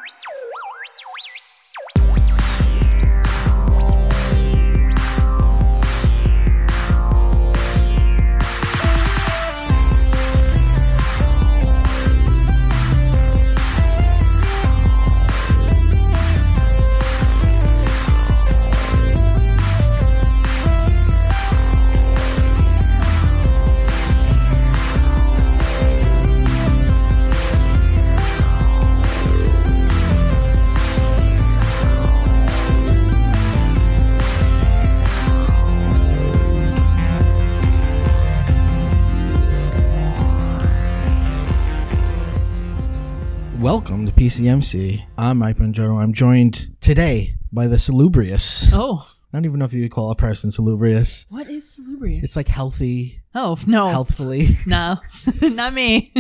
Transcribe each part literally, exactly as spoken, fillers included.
Welcome to P C M C. I'm Mike Bongiorno. I'm joined today by the Salubrious. Oh. I don't even know if you would call a person salubrious. What is salubrious? It's like healthy. Oh, no. Healthfully. No, not me.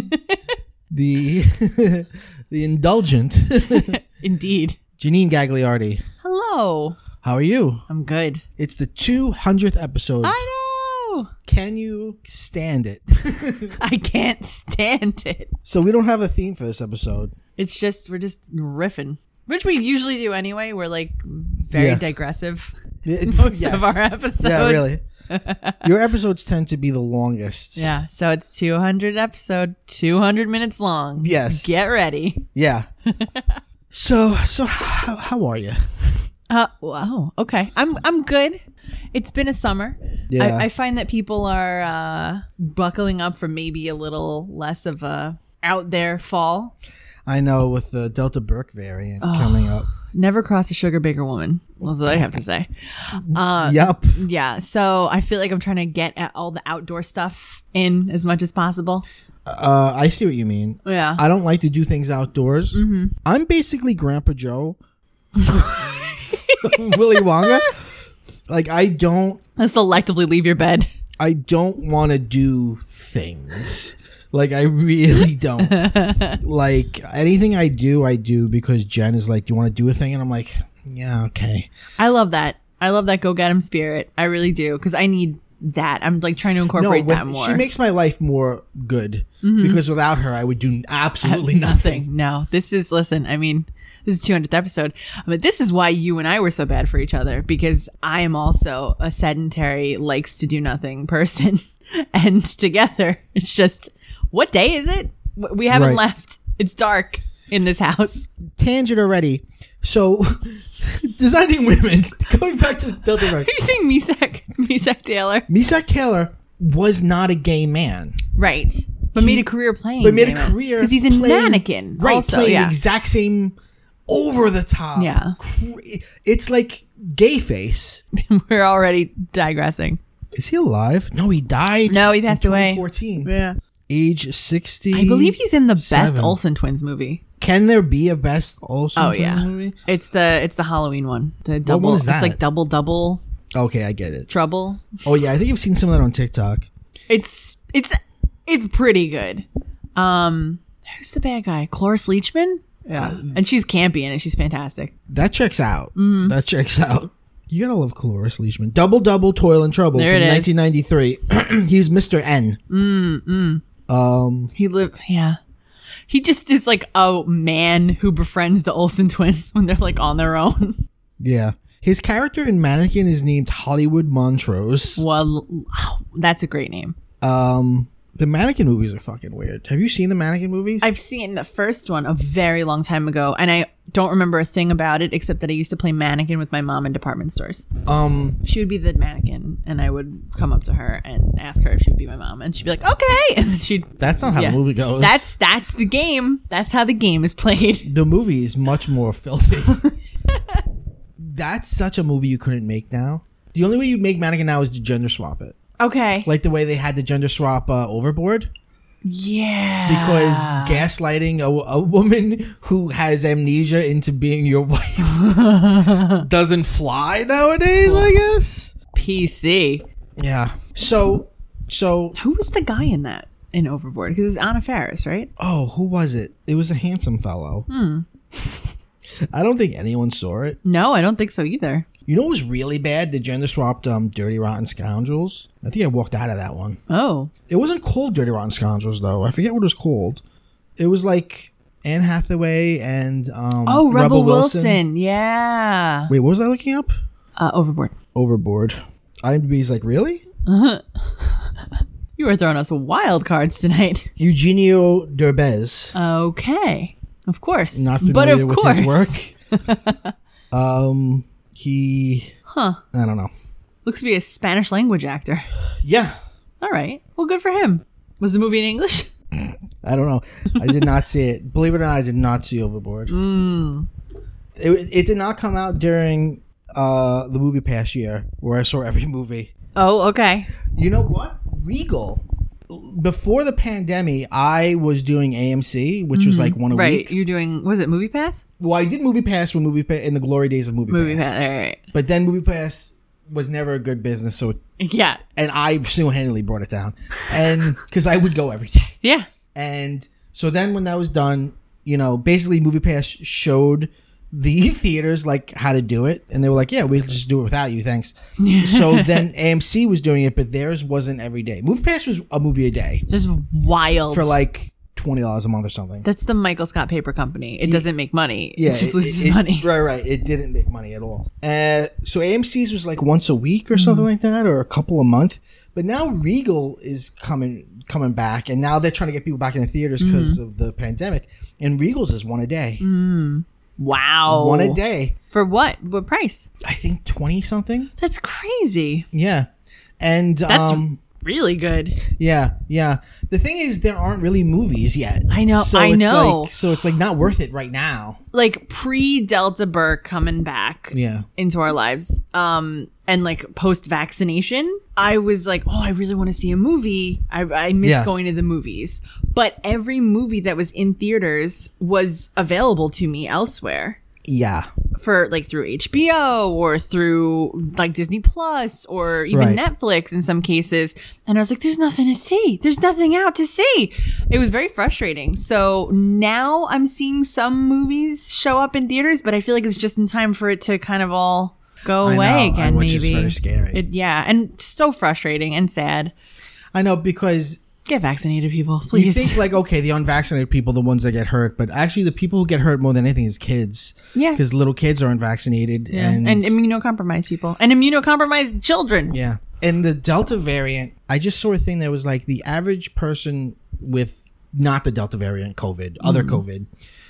the the indulgent. Indeed. Janine Gagliardi. Hello. How are you? I'm good. It's the two hundredth episode. I know. Can you stand it? I can't stand it. So we don't have a theme for this episode. It's just, we're just riffing. Which we usually do anyway. We're like very Yeah. digressive. It- Most yes. of our episodes. Yeah, really. Your episodes tend to be the longest. Yeah, so it's two hundred episode, two hundred minutes long. Yes. Get ready. Yeah. so, so how, how are you? Uh, wow. Okay. I'm I'm good. It's been a summer. Yeah. I, I find that people are uh, buckling up for maybe a little less of a out there fall. I know with the Delta Burke variant coming up. Never cross a sugar baker woman. That's what I have to say. Uh, Yep. Yeah. So I feel like I'm trying to get at all the outdoor stuff in as much as possible. Uh, I see what you mean. Yeah. I don't like to do things outdoors. Mm-hmm. I'm basically Grandpa Joe. Willy Wonka. Like I don't I selectively leave your bed. I don't want to do things. Like I really don't. Like anything I do, I do because Jen is like, "Do you want to do a thing?" And I'm like, "Yeah, okay." I love that. I love that go get 'em spirit. I really do because I need that. I'm like trying to incorporate with- that more. She makes my life more good because without her, I would do absolutely Uh, nothing. No, this is, listen, I mean, this is two hundredth episode, but this is why you and I were so bad for each other, because I am also a sedentary, likes to do nothing person. And together, it's just, what day is it? W- We haven't Right. left. It's dark in this house. Tangent already. So, designing women. Going back to Delta Are Burke. you saying Meshach, Meshach Taylor? Meshach Taylor was not a gay man. Right. But He- made a career playing. But made a damn it. career Because he's a playing- mannequin. Right, also, playing yeah. the exact same over the top. Yeah. cra- It's like gay face. We're already digressing. Is he alive? No, he died. No, he passed in away. twenty fourteen. Yeah. Age sixty. I believe he's in the best seven. Olsen Twins movie. Can there be a best Olsen Oh Twins yeah, movie? it's the it's the Halloween one. The double. one is that? It's like double double Okay, I get it. trouble. Oh yeah, I think I've seen some of that on TikTok. It's it's it's pretty good. Um, who's the bad guy? Cloris Leachman. Yeah, and she's campy in it. She's fantastic. That checks out. Mm-hmm. That checks out. You gotta love Cloris Leachman. Double Double Toil and Trouble There from it is. nineteen ninety-three. He's Mister N. Mm mm. Um, He lived. Yeah. He just is like a man who befriends the Olsen twins when they're like on their own. yeah. His character in Mannequin is named Hollywood Montrose. Well, that's a great name. Um, the Mannequin movies are fucking weird. Have you seen the Mannequin movies? I've seen the first one a very long time ago, and I don't remember a thing about it except that I used to play mannequin with my mom in department stores. um, She would be the mannequin, and I would come up to her and ask her if she would be my mom, and she'd be like, "Okay," and then she'd. that's not how Yeah. the movie goes. That's that's the game. That's how the game is played. the movie is much more filthy. That's such a movie you couldn't make now. The only way you make Mannequin now is to gender swap it, Okay. like the way they had to gender swap uh, Overboard. Yeah. Because gaslighting a, a woman who has amnesia into being your wife doesn't fly nowadays, I guess. P C. Yeah. So, so, Who was the guy in that in Overboard? Because it's Anna Faris, right? oh, who was it? It was a handsome fellow. Hmm. I don't think anyone saw it. No, I don't think so either. You know what was really bad? The gender swapped um, Dirty Rotten Scoundrels. I think I walked out of that one. Oh. It wasn't called Dirty Rotten Scoundrels, though. I forget what it was called. It was like Anne Hathaway and um, Oh, Rebel, Rebel Wilson. Wilson. Yeah. Wait, what was I looking up? Uh, Overboard. Overboard. IMDb's like, really? You are throwing us wild cards tonight. Eugenio Derbez. Okay. Of course. Not familiar but of with course. his work. um, he. Huh. I don't know. Looks to be a Spanish language actor. Yeah. All right. Well, good for him. Was the movie in English? I don't know. I did not see it. Believe it or not, I did not see Overboard. Mm. It, it did not come out during uh, the Movie Pass year where I saw every movie. Oh, okay. You know what? Regal. Before the pandemic, I was doing A M C, which was like one a right. week. You're doing, was it Movie Pass? Well, I did Movie Pass when Movie Pass in the glory days of Movie, Movie Pass. Pass. All right. But then Movie Pass was never a good business, so Yeah. and I single-handedly brought it down, and because I would go every day. Yeah. And so then when that was done, you know, basically Movie Pass showed the theaters like how to do it, and they were like, yeah, we'll just do it without you, thanks. So then A M C was doing it, but theirs wasn't every day. Movie Pass was a movie a day Just wild. for like twenty dollars a month or something. That's the Michael Scott Paper Company. It Yeah. doesn't make money. Yeah, It just it- loses it- money. Right, right. It didn't make money at all. Uh, so A M C's was like once a week or something like that, or a couple a month. But now Regal is coming coming back, and now they're trying to get people back in the theaters because of the pandemic. And Regal's is one a day. Mm. Wow. One a day. For what? What price? I think twenty something. That's crazy. Yeah. And That's um really good. yeah, yeah. The thing is there aren't really movies yet. I know, So I it's know. Like, so it's like not worth it right now. Like pre-Delta Burke coming back Yeah. into our lives, um, and like post-vaccination, I was like, oh, I really want to see a movie. I, I miss Yeah. going to the movies. But every movie that was in theaters was available to me elsewhere. Yeah. For like through H B O or through like Disney Plus or even Right. Netflix in some cases. And I was like, there's nothing to see. There's nothing out to see. It was very frustrating. So now I'm seeing some movies show up in theaters, but I feel like it's just in time for it to kind of all go I away know, again, which maybe. is very scary. It, yeah. And so frustrating and sad. I know, because Get vaccinated, people. you Please. think like, okay, the unvaccinated people, the ones that get hurt, but actually the people who get hurt more than anything is kids. Yeah. Because little kids are unvaccinated. yeah. And, And, immunocompromised people. And immunocompromised children. yeah. And the Delta variant, I just saw a thing that was like the average person with not the Delta variant COVID, other Mm-hmm. COVID,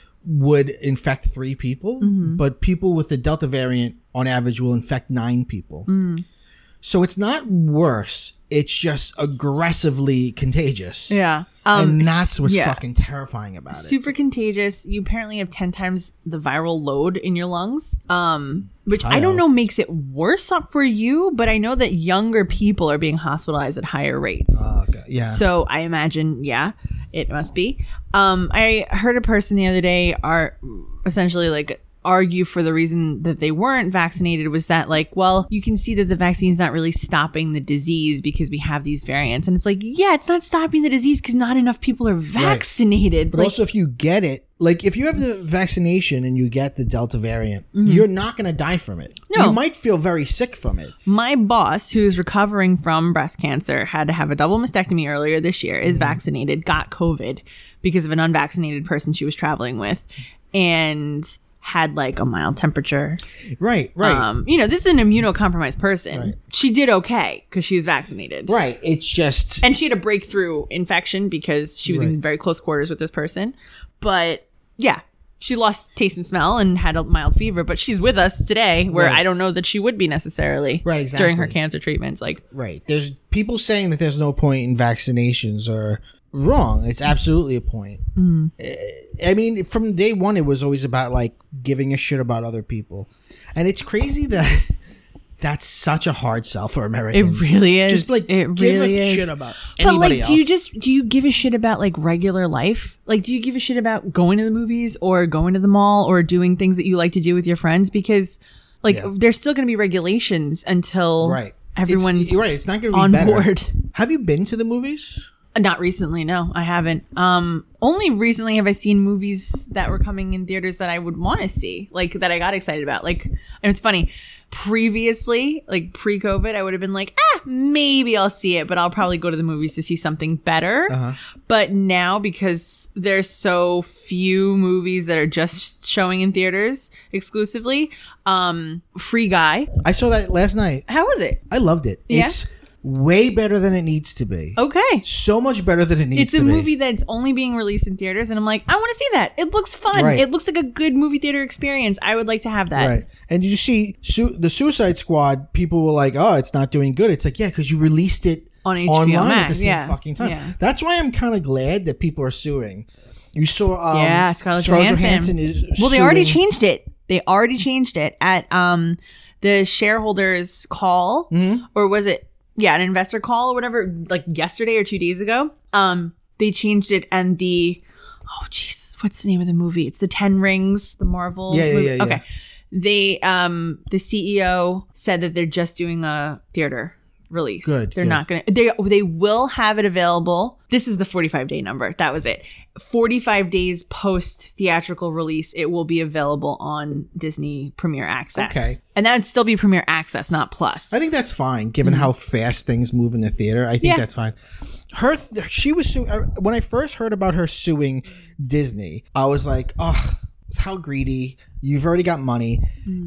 would infect three people, Mm-hmm. but people with the Delta variant on average will infect nine people. Mm. So it's not worse. It's just aggressively contagious. Yeah. Um, and that's what's yeah. fucking terrifying about it. Super contagious. You apparently have ten times the viral load in your lungs, um, which I, I don't know. know makes it worse up for you, but I know that younger people are being hospitalized at higher rates. Oh, okay. Yeah. So I imagine, yeah, it must be. Um, I heard a person the other day are essentially like argue for the reason that they weren't vaccinated was that like, well, you can see that the vaccine's not really stopping the disease because we have these variants. And it's like, yeah, it's not stopping the disease because not enough people are vaccinated. But Like, also, if you get it, like if you have the vaccination and you get the Delta variant, you're not going to die from it. No. You might feel very sick from it. my boss, who's recovering from breast cancer, had to have a double mastectomy earlier this year, is vaccinated, got COVID because of an unvaccinated person she was traveling with, and had like a mild temperature. Right, right. Um, you know, this is an immunocompromised person. Right. She did okay because she was vaccinated. right. It's just. And she had a breakthrough infection because she was in Right. very close quarters with this person. But yeah, she lost taste and smell and had a mild fever, but she's with us today where Right. I don't know that she would be necessarily Right, during her exactly. cancer treatments. Like, Right. There's people saying that there's no point in vaccinations are wrong. It's absolutely a point. mm, I mean, from day one, it was always about like giving a shit about other people. And it's crazy that that's such a hard sell for it Americans. really is. Just like it give really a is. shit about But anybody like, else. do you just do you give a shit about like regular life? Like, do you give a shit about going to the movies or going to the mall or doing things that you like to do with your friends? Because like, Yeah. there's still going to be regulations until right. everyone's It's, you're right. It's not going to be on better. board. Have you been to the movies? Not recently, no, I haven't. Um, only recently have I seen movies that were coming in theaters that I would want to see, like that I got excited about. Like, and it's funny, Previously, like pre-COVID, I would have been like, ah, maybe I'll see it, but I'll probably go to the movies to see something better. Uh-huh. But now, because there's so few movies that are just showing in theaters exclusively, um, Free Guy. I saw that last night. How was it? I loved it. Yeah? It's way better than it needs to be. Okay. So much better than it needs It's to a be. movie that's only being released in theaters, and I'm like, I want to see that. It looks fun. Right. It looks like a good movie theater experience. I would like to have that. Right. And did you see su- the Suicide Squad? People were like, oh, it's not doing good. It's like, yeah, because you released it On H B O online Max. at the same yeah. fucking time. Yeah. That's why I'm kind of glad that people are suing. You saw um, Yeah, Scarlett Scarlett Johansson. Johansson is Well, they already suing- changed it. They already changed it at um the shareholders call, Mhm. or was it? Yeah, an investor call or whatever, like yesterday or two days ago. Um, they changed it, and the oh jeez, what's the name of the movie? It's the Ten Rings, the Marvel. Yeah, yeah, movie. yeah, yeah. Okay, they um the C E O said that they're just doing a theater release. Good, They're good. not gonna. They they will have it available. This is the forty-five day number. That was it. forty-five days post theatrical release, it will be available on Disney Premier Access. Okay. And that would still be Premier Access, not Plus. I think that's fine, given how fast things move in the theater. I think Yeah. that's fine. Her, she was su- uh, when I first heard about her suing Disney, I was like, oh, how greedy! You've already got money.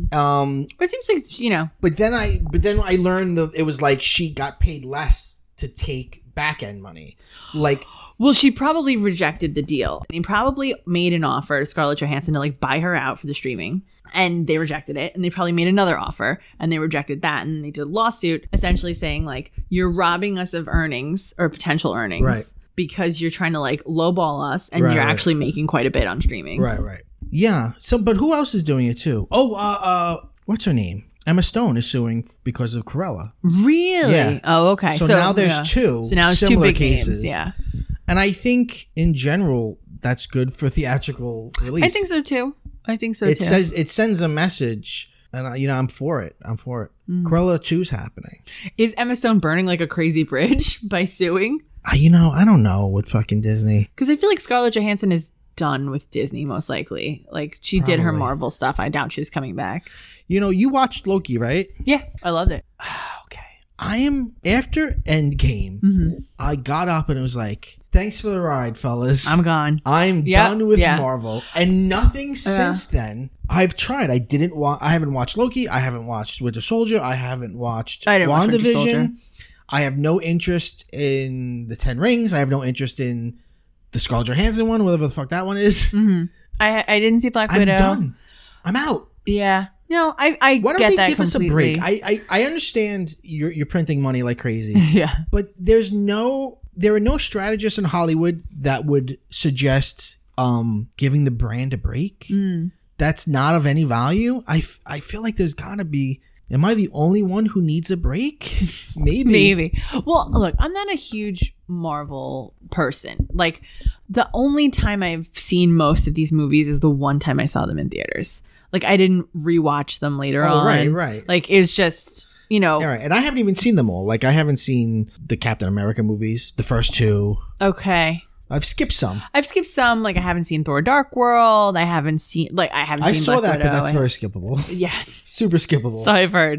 Um, But it seems like, you know, but then I, but then I learned that it was like she got paid less to take back end money, like. well, she probably rejected the deal. They probably made an offer to Scarlett Johansson to like buy her out for the streaming, and they rejected it. And they probably made another offer, and they rejected that. And they did a lawsuit essentially saying like, you're robbing us of earnings or potential earnings. Right. Because you're trying to like lowball us, and Right, you're right. actually making quite a bit on streaming. Right, right. Yeah. So, but who else is doing it too? Oh, uh, uh, what's her name? Emma Stone is suing because of Cruella. Really? Yeah. Oh, okay. So now there's yeah. two So now it's two similar big cases. names. Yeah. And I think in general that's good for theatrical release. I think so too. I think so It too. says it sends a message, and uh, you know I'm for it. I'm for it. Mm. Cruella two's happening. Is Emma Stone burning like a crazy bridge by suing? Uh, you know I don't know with fucking Disney. Because I feel like Scarlett Johansson is done with Disney, most likely. Like, she did her Probably. Marvel stuff. I doubt she's coming back. You know you watched Loki, right? Yeah, I loved it. Okay. I am after Endgame. hmm I got up and it was like, thanks for the ride, fellas. I'm gone. I'm Yep, done with yeah. Marvel, and nothing since then. I've tried. I didn't want. I haven't watched Loki. I haven't watched Winter Soldier. I haven't watched I didn't watch Winter Soldier. WandaVision. I have no interest in the Ten Rings. I have no interest in the Scarlett Johansson one, whatever the fuck that one is. hmm I I didn't see Black I'm Widow. done. I'm out. Yeah. No, I I Why don't get they that give completely. us a break? I, I I understand you're you're printing money like crazy, yeah. but there's no there are no strategists in Hollywood that would suggest um giving the brand a break. Mm. That's not of any value. I, f- I feel like there's gotta be. Am I the only one who needs a break? Maybe. Maybe. Well, look, I'm not a huge Marvel person. Like, the only time I've seen most of these movies is the one time I saw them in theaters. Like, I didn't rewatch them later Oh, on. right, right. Like, it's just, you know. All right, and I haven't even seen them all. Like I haven't seen the Captain America movies, the first two. Okay. I've skipped some. I've skipped some. Like, I haven't seen Thor: Dark World. I haven't seen, like, I haven't I seen saw Black that, Widow. but that's I- very skippable. Yes. Super skippable. So I've heard.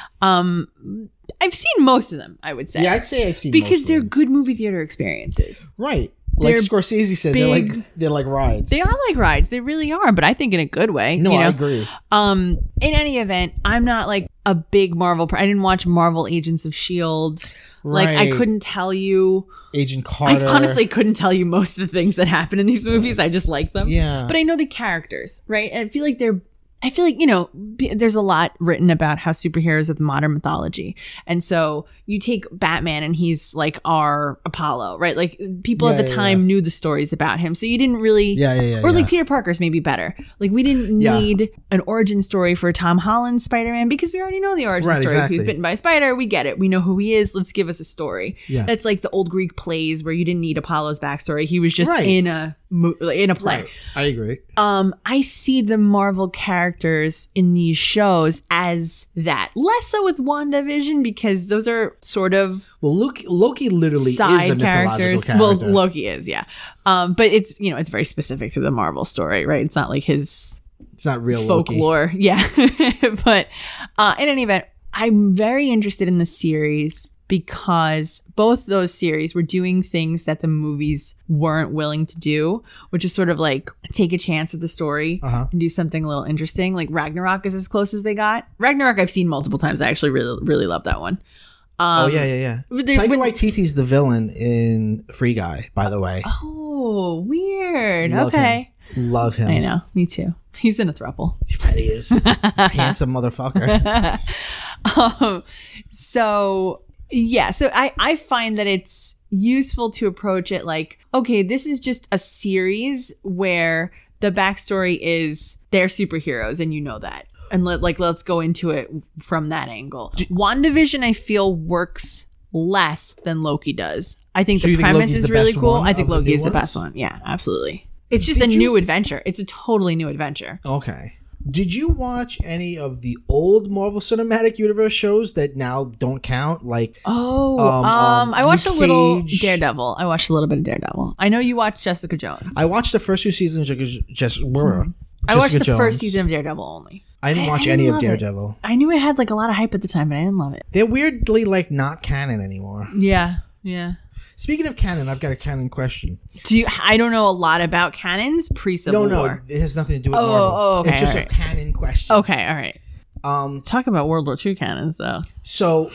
Um, I've seen most of them, I would say. Yeah, I'd say I've seen because most of they're them. good movie theater experiences. Right. Like They're Scorsese said, they're big- like they're like rides. They are like rides. They really are, but I think in a good way. No, you know? I agree. Um, in any event, I'm not like a big Marvel. Per- I didn't watch Marvel Agents of Shield. Like, I Right. couldn't tell you. Agent Carter. I honestly couldn't tell you most of the things that happen in these movies. I just like them. Yeah. But I know the characters, right? And I feel like they're. I feel like, you know, b- there's a lot written about how superheroes are the modern mythology. And so you take Batman and he's like our Apollo, right? Like, people Yeah, at the yeah, time yeah. knew the stories about him. So you didn't really. Yeah, yeah, yeah. Or like yeah. Peter Parker's maybe better. Like, we didn't Yeah. need an origin story for Tom Holland's Spider-Man because we already know the origin Right, story. exactly. He's bitten by a spider. We get it. We know who he is. Let's give us a story. Yeah. That's like the old Greek plays where you didn't need Apollo's backstory. He was just Right. in a mo- like, in a play. Right. I agree. Um, I see the Marvel characters in these shows as that. Less so with WandaVision because those are sort of Well, Loki, Loki literally is a side mythological characters. character. Well, Loki is, yeah. Um, but it's, you know, it's very specific to the Marvel story, right? It's not like his It's not real Loki. folklore. Yeah. But uh, in any event, I'm very interested in the series because both those series were doing things that the movies weren't willing to do, which is sort of like take a chance with the story Uh-huh. and do something a little interesting. Like Ragnarok is as close as they got. Ragnarok I've seen multiple times. I actually really, really love that one. Um, oh, yeah, yeah, yeah. with the- Taika with- Waititi's the villain in Free Guy, by the way. Oh, weird. Love Okay. him. Love him. I know. Me too. He's in a throuple. You bet he is. He's a handsome motherfucker. um, so yeah, so I, I find that it's useful to approach it like, okay, this is just a series where the backstory is they're superheroes and you know that. And let, like, let's go into it from that angle. WandaVision, I feel, works less than Loki does. I think So the you think premise Loki's is the really best cool. one I think of the Loki new is the ones? best one. Yeah, absolutely. It's just Did a you- new adventure. It's a totally new adventure. Okay. Did you watch any of the old Marvel Cinematic Universe shows that now don't count? Like, Oh, Um, um, um, I watched Luke a little Cage. Daredevil. I watched a little bit of Daredevil. I know you watched Jessica Jones. I watched the first two seasons of just, just were I watched the Jessica first Jones. season of Daredevil only. I didn't I- watch I any didn't of love it. Daredevil. I knew it had like a lot of hype at the time, but I didn't love it. They're weirdly like not canon anymore. Yeah, yeah. Speaking of canon, I've got a canon question. Do you? I don't know a lot about canons pre Civil No, no, War. it has nothing to do with Oh, Marvel. oh, okay, it's just alright. a canon question. Okay, all right. Um, Talk about World War Two canons, though. so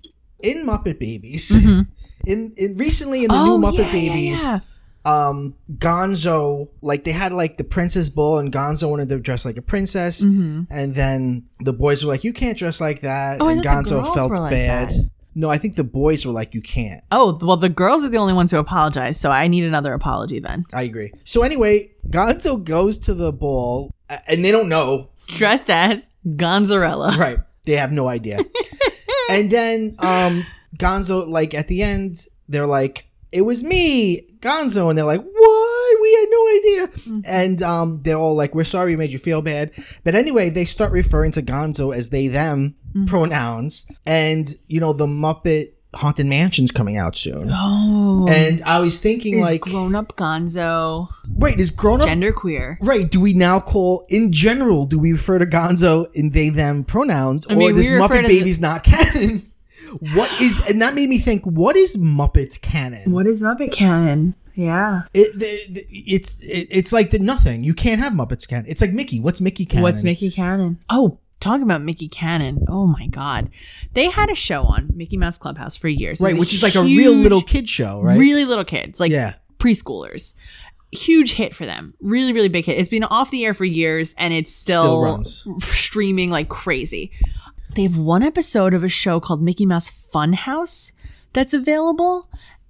in Muppet Babies, Mhm. in, in recently in the Oh, new Muppet yeah, yeah, Babies, yeah. um, Gonzo, like they had like the princess ball, and Gonzo wanted to dress like a princess, Mhm. and then the boys were like, "You can't dress like that," Oh, I and thought the Gonzo girls felt were like bad. that. No, I think the boys were like, "You can't." Oh, well, the girls are the only ones who apologize, so I need another apology then. I agree. So anyway, Gonzo goes to the ball, uh, and they don't know. Dressed as Gonzarella. Right. They have no idea. And then um Gonzo, like at the end, they're like, "It was me, Gonzo," and they're like, "What? We had no idea." Mm-hmm. And um they're all like, "We're sorry we made you feel bad." But anyway, they start referring to Gonzo as they them Mm-hmm. pronouns. And you know, the Muppet Haunted Mansion's coming out soon. Oh. And I was thinking is like, grown up Gonzo wait, is grown up genderqueer? Right, do we now call, in general, do we refer to Gonzo in they, them pronouns? I mean, or we does refer Muppet to Babies not canon? What is, and that made me think, what is Muppets canon? What is Muppet canon? Yeah. It, the- it's it, it's like the nothing. You can't have Muppets canon. It's like Mickey. What's Mickey canon? What's Mickey Cannon? Oh, talking about Mickey Cannon. Oh my God. They had a show on Mickey Mouse Clubhouse for years. It was Right, a which is like a real huge- little kid show, right? Really little kids, like Yeah. preschoolers. Huge hit for them. Really, really big hit. It's been off the air for years and it's Still still, runs. streaming like crazy. They have one episode of a show called Mickey Mouse Funhouse that's available.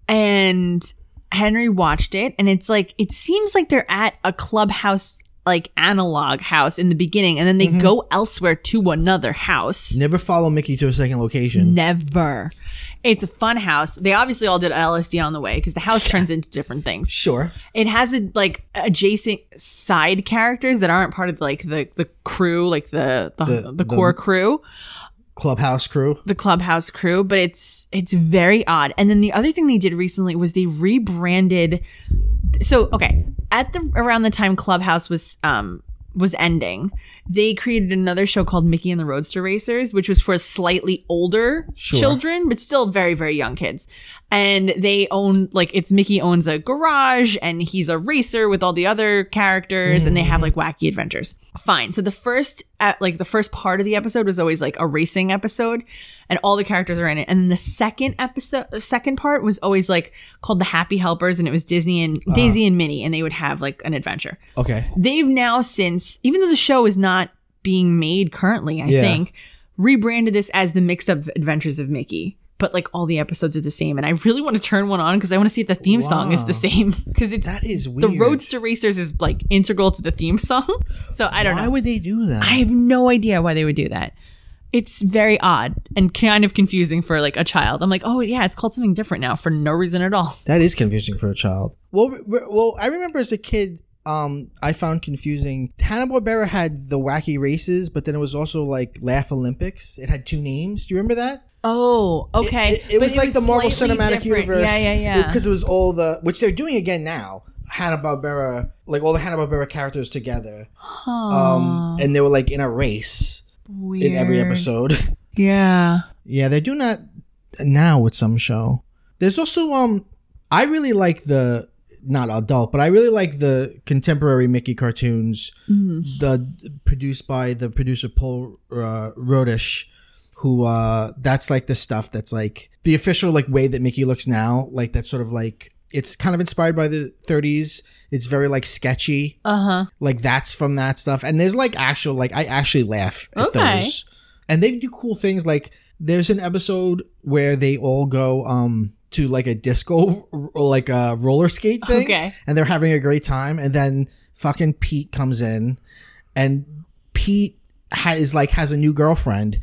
And Henry watched it. And it's like, it seems like they're at a clubhouse, like analog house in the beginning. And then they Mhm. go elsewhere to another house. Never follow Mickey to a second location. Never. It's a fun house. They obviously all did L S D on the way because the house turns into different things. Sure. It has a, like adjacent side characters that aren't part of like the the crew, like the the, The- the, the- core crew, Clubhouse crew. the clubhouse crew. But it's it's very odd. And then the other thing they did recently was they rebranded. So okay, at the around the time Clubhouse was um was ending, they created another show called Mickey and the Roadster Racers, which was for slightly older Sure. children, but still very, very young kids. And they own, like, it's Mickey owns a garage and he's a racer with all the other characters and they have like wacky adventures. Fine. So the first, at like the first part of the episode was always like a racing episode and all the characters are in it. And then the second episode, the second part was always like called The Happy Helpers and it was Disney and Uh-huh. Daisy and Minnie and they would have like an adventure. Okay. They've now since, even though the show is not being made currently, I Yeah. think, rebranded this as The Mixed Up Adventures of Mickey. But like all the episodes are the same. And I really want to turn one on because I want to see if the theme song is the Wow. same. Because it's That is the weird. Roadster Racers is like integral to the theme song. So I don't Why know. would they do that? I have no idea why they would do that. It's very odd and kind of confusing for like a child. I'm like, oh yeah, it's called something different now for no reason at all. That is confusing for a child. Well, re- re- well, I remember as a kid, um, I found confusing. Hanna-Barbera had the wacky races, but then it was also like Laugh Olympics. It had two names. Do you remember that? Oh, okay. It, it, it But was like the Marvel slightly Cinematic different. Universe. Yeah, yeah, yeah. Because it was all the, which they're doing again now. Hanna-Barbera, like all the Hanna-Barbera characters together. Huh. Um, and they were like in a race Weird. in every episode. Yeah. Yeah, they're doing that now with some show. There's also, um, I really like the, not adult, but I really like the contemporary Mickey cartoons, Mm-hmm. the produced by the producer Paul uh, Rodish, who, uh, that's like the stuff that's like the official like way that Mickey looks now, like that's sort of like, it's kind of inspired by the thirties. It's very like sketchy. Uh-huh. Like that's from that stuff. And there's like actual, like I actually laugh at Okay. those. And they do cool things. Like there's an episode where they all go um to like a disco or like a roller skate thing. Okay. And they're having a great time. And then fucking Pete comes in, and Pete ha- is like has a new girlfriend,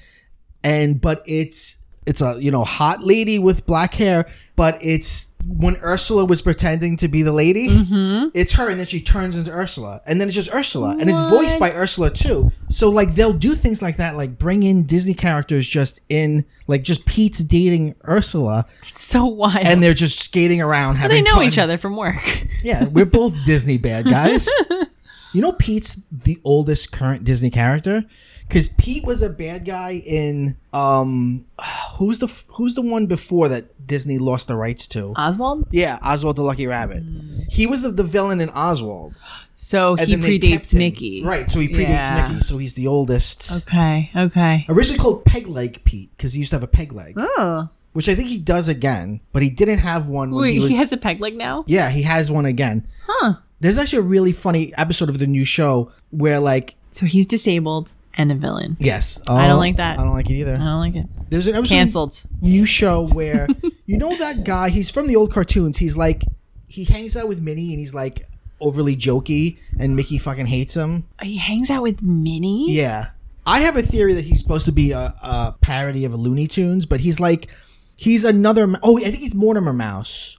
and but it's it's a you know hot lady with black hair, but it's when Ursula was pretending to be the lady, Mm-hmm. it's her, and then she turns into Ursula, and then it's just Ursula, and it's voiced What? by Ursula too. So like they'll do things like that, like bring in Disney characters just in like just Pete's dating Ursula, So wild. and they're just skating around But having they know fun. each other from work. Yeah, we're both Disney bad guys. You know, Pete's the oldest current Disney character because Pete was a bad guy in um, who's the who's the one before that Disney lost the rights to? Oswald? Yeah, Oswald the Lucky Rabbit. He was the, the villain in Oswald. So And he then they kept predates him. Mickey. Right, so he predates Yeah. Mickey, so he's the oldest. Okay. Okay. Originally called Peg Leg Pete because he used to have a peg leg, Oh. which I think he does again, but he didn't have one when Wait, he was. he has a peg leg now? Yeah, he has one again. Huh. There's actually a really funny episode of the new show where, like, So he's disabled and a villain. yes, I don't oh, like that. I don't like it either. I don't like it. There's an episode Canceled. of the new show where you know that guy. He's from the old cartoons. He's like, he hangs out with Minnie, and he's like overly jokey, and Mickey fucking hates him. He hangs out with Minnie? Yeah, I have a theory that he's supposed to be a, a parody of a Looney Tunes, but he's like, he's another. Oh, I think he's Mortimer Mouse,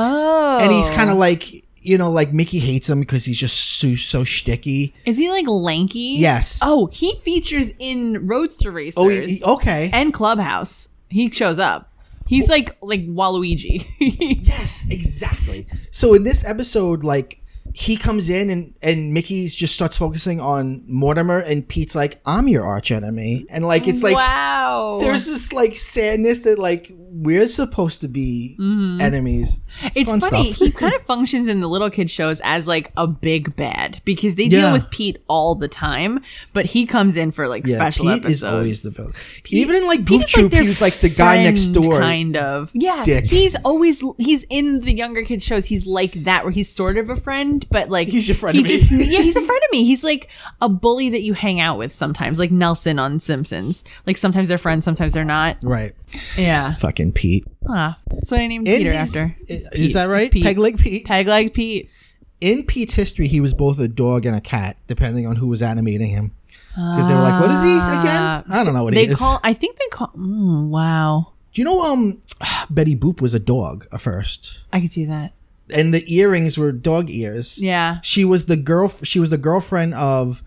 Oh. and he's kind of like. You know, like Mickey hates him because he's just so, so shticky. Is he like lanky? Yes. Oh, he features in Roadster Racers. Oh, he, he- okay. And Clubhouse. He shows up. He's like like Waluigi. Yes, exactly. So in this episode, like he comes in and and Mickey's just starts focusing on Mortimer, and Pete's like, "I'm your arch enemy," and like it's like wow. there's this like sadness that like we're supposed to be Mhm. enemies. It's fun funny. stuff. He kind of functions in the little kid shows as like a big bad because they deal Yeah. with Pete all the time, but he comes in for like Yeah, special Pete episodes. is always the villain. Even in like Pete Goof is, like, Troop, their he was like the guy next friend, door. kind of. Yeah, dick. he's always he's in the younger kid shows. He's like that, where he's sort of a friend, but like He's your friend He of me. just yeah, he's a friend of me. He's like a bully that you hang out with sometimes, like Nelson on Simpsons. Like sometimes they're friends, sometimes they're not. Right. Yeah, Fucking Pete. ah, that's what I named In Peter his- after. Is, Pete. that right? It's Pete. Peg Leg Pete. Peg leg Pete. In Pete's history, he was both a dog and a cat, depending on who was animating him. Because they were like, "What is he again?" I don't know what they he is. call. I think they call. Mm, wow, Do you know um Betty Boop was a dog at first, I can see that. and the earrings were dog ears. Yeah. She was the girl. She was the girlfriend of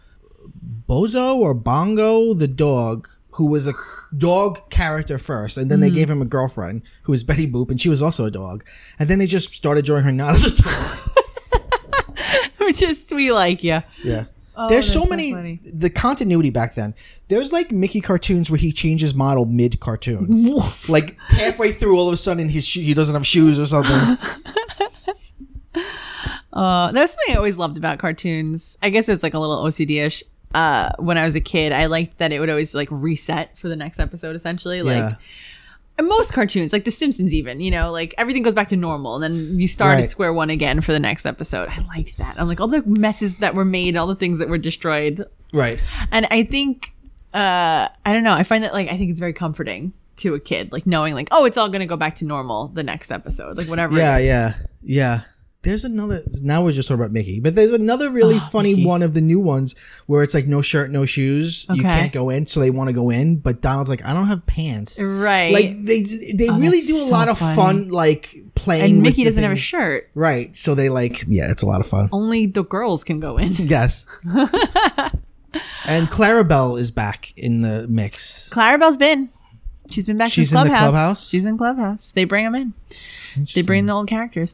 Bozo or Bongo, the dog, who was a dog character first, and then Mm. they gave him a girlfriend who was Betty Boop, and she was also a dog. And then they just started drawing her not as a dog. Which is we like you. Yeah. Oh, There's so that's many funny. the continuity back then. There's like Mickey cartoons where he changes model mid cartoon. Like halfway through, all of a sudden his sho- he doesn't have shoes or something. Uh, that's something I always loved about cartoons. I guess it's like a little O C D-ish. Uh, when I was a kid, I liked that it would always like reset for the next episode. Essentially, like Yeah. and most cartoons, like The Simpsons, even you know, like everything goes back to normal, and then you start Right. at square one again for the next episode. I liked that. I'm like all the messes that were made, all the things that were destroyed, Right. and I think, uh, I don't know. I find that like I think it's very comforting to a kid, like knowing like oh, it's all gonna go back to normal the next episode, like whatever. Yeah, it is. yeah, yeah. There's another. Now we're just talking about Mickey, but there's another really Oh, funny Mickey. one of the new ones where it's like no shirt, no shoes. You Okay. can't go in, so they want to go in, but Donald's like, I don't have pants. Right. Like they they Oh, really that's do a so lot of funny. fun, like playing. and with Mickey the doesn't have a things. shirt. Right. So they like, yeah, it's a lot of fun. Only the girls can go in. Yes. And Clarabelle is back in the mix. Clarabelle's been. She's been back She's to in the Clubhouse. Clubhouse? She's in Clubhouse. They bring them in. They bring the old characters.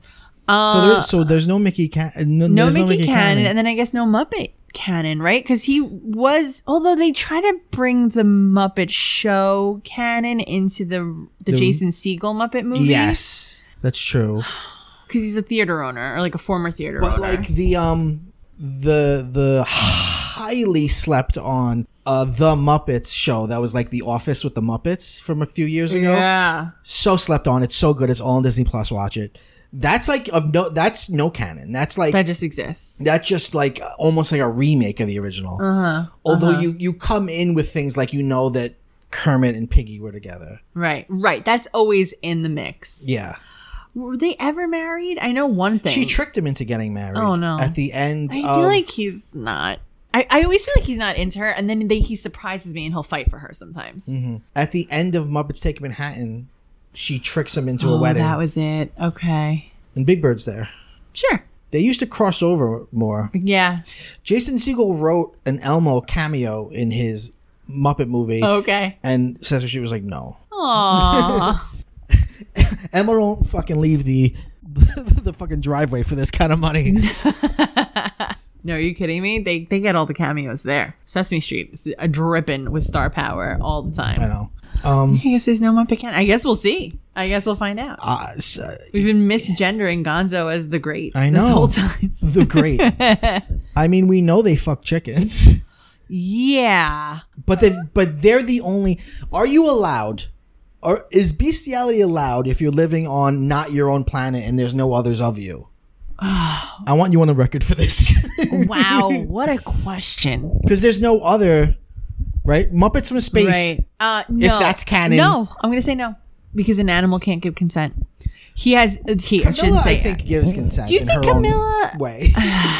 Uh, so there, so there's no Mickey Can- no, no there's Mickey, no Mickey canon, canon. and then I guess no Muppet canon, right? Because he was, although they try to bring the Muppet Show canon into the the, The- Jason Segel Muppet movie. Yes, that's true. Because he's a theater owner, or like a former theater But owner. like the um the the highly slept on uh the Muppets show that was like The Office with the Muppets from a few years ago. Yeah. So slept on. It's so good. It's all on Disney Plus. Watch it. That's like of no. That's no canon. That's like That just exists. that's just like almost like a remake of the original. Uh-huh. Although uh-huh. you you come in with things like you know that Kermit and Piggy were together. Right, right. That's always in the mix. Yeah. Were they ever married? I know one thing. She tricked him into getting married. Oh, no. At the end I of feel like he's not. I, I always feel like he's not into her, and then they, he surprises me and he'll fight for her sometimes. Mhm. At the end of Muppets Take Manhattan, she tricks him into Oh, a wedding. that was it. Okay. And Big Bird's there. Sure. They used to cross over more. Yeah. Jason Segel wrote an Elmo cameo in his Muppet movie, Okay. and Sesame Street was like, no. Aww. Elmo don't fucking leave the the fucking driveway for this kind of money. No, are you kidding me? They they get all the cameos there. Sesame Street is a dripping with star power all the time. I know. Um, I guess there's no Muppet canon. I guess we'll see. I guess we'll find out. uh, s- uh, We've been misgendering Gonzo as the great I this know. whole time. The great. I mean, we know they fuck chickens, Yeah. but they but they're the only. Are you allowed? Or is bestiality allowed if you're living on not your own planet and there's no others of you? I want you on the record for this. Wow, what a question. Because there's no other, right? Muppets from Space. Right. Uh, no. that's canon. No, I'm going to say no. Because an animal can't give consent. He has, he, I shouldn't Camilla, say I think, gives consent Do you in think her Camilla- own way.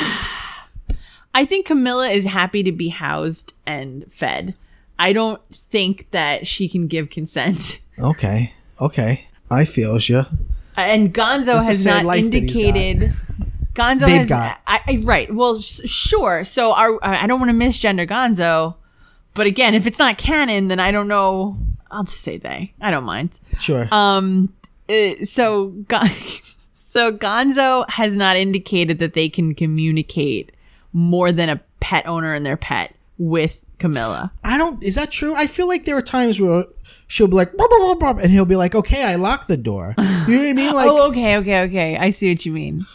I think Camilla is happy to be housed and fed. I don't think that she can give consent. Okay. Okay. I feels you. And Gonzo That's a has sad not life that he's indicated. Gonzo They've has got. I, I, right. Well, sh- sure. So our, I don't want to misgender Gonzo, but again, if it's not canon, then I don't know. I'll just say they. I don't mind. Sure. Um. uh, so, Gon- so Gonzo has not indicated that they can communicate more than a pet owner and their pet with Camilla. I don't. Is that true? I feel like there are times where she'll be like, "Bop, bop, bop, bop," and he'll be like, "Okay, I locked the door." You know what I mean? Like, oh, okay, okay, okay. I see what you mean.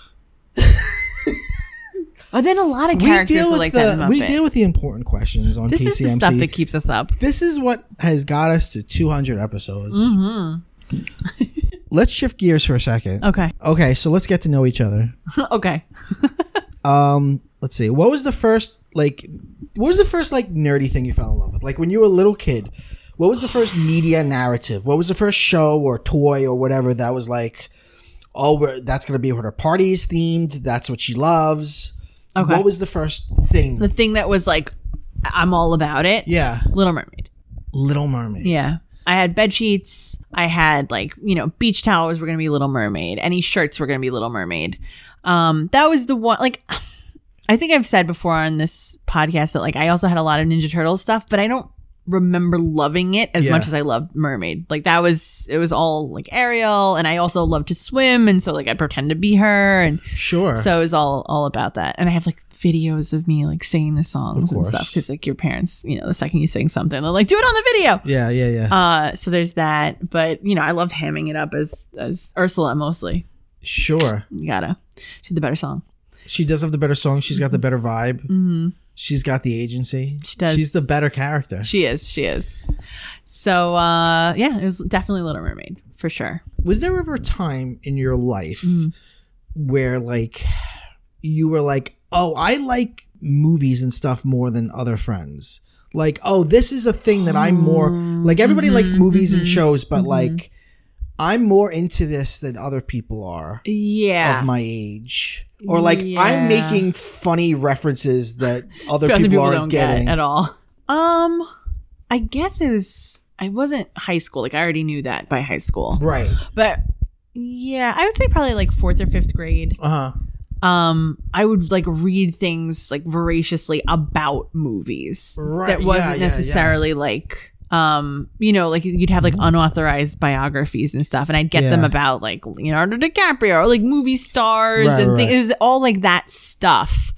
But then a lot of we characters deal are with like the that in Muppet. we deal with the important questions on This T is C the M stuff C. that keeps us up. This is what has got us to two hundred episodes. Mm-hmm. Let's shift gears for a second. Okay. Okay, so let's get to know each other. Okay. Um, let's see. What was the first like? What was the first like nerdy thing you fell in love with? Like when you were a little kid, what was the first media narrative? What was the first show or toy or whatever that was like? Oh, we're, that's gonna be what her party is themed. That's what she loves. Okay. What was the first thing? The thing that was like, I'm all about it. yeah, Little Mermaid. Little Mermaid. Yeah. I had bed sheets. I had like, you know, beach towels were going to be Little Mermaid. Any shirts were going to be Little Mermaid. Um, that was the one, like, I think I've said before on this podcast that like, I also had a lot of Ninja Turtles stuff, but I don't remember loving it as Yeah. much as I loved Mermaid. Like that was, it was all like Ariel, and I also loved to swim. And so like I'd pretend to be her. And Sure. so it was all, all about that. And I have like videos of me like singing the songs Of and course. stuff. Cause like your parents, you know, the second you sing something, they're like, do it on the video. yeah, yeah, yeah. Uh, so there's that, but you know, I loved hamming it up as as Ursula mostly. Sure. You gotta, she had the better song. She does have the better song. She's got the better vibe. Mm-hmm. She's got the agency. She does. She's the better character. She is, she is. So uh, yeah, it was definitely Little Mermaid for sure. Was there ever a time in your life Mm. where like you were like, oh, I like movies and stuff more than other friends? Like, oh, this is a thing that I'm more like. Everybody Mhm, likes movies and mhm, shows, but mhm. like, I'm more into this than other people are Yeah, of my age. Or like, Yeah. I'm making funny references that other Other people, people aren't don't getting. get at all. Um, I guess it was. I wasn't high school. Like I already knew that by high school. Right. But yeah, I would say probably like fourth or fifth grade. Uh huh. um I would like read things like voraciously about movies Right, that yeah, wasn't yeah, necessarily like um, you know, like you'd have like unauthorized biographies and stuff, and I'd get Yeah. them about like Leonardo DiCaprio or like movie stars Right, and right. things. It was all like that stuff.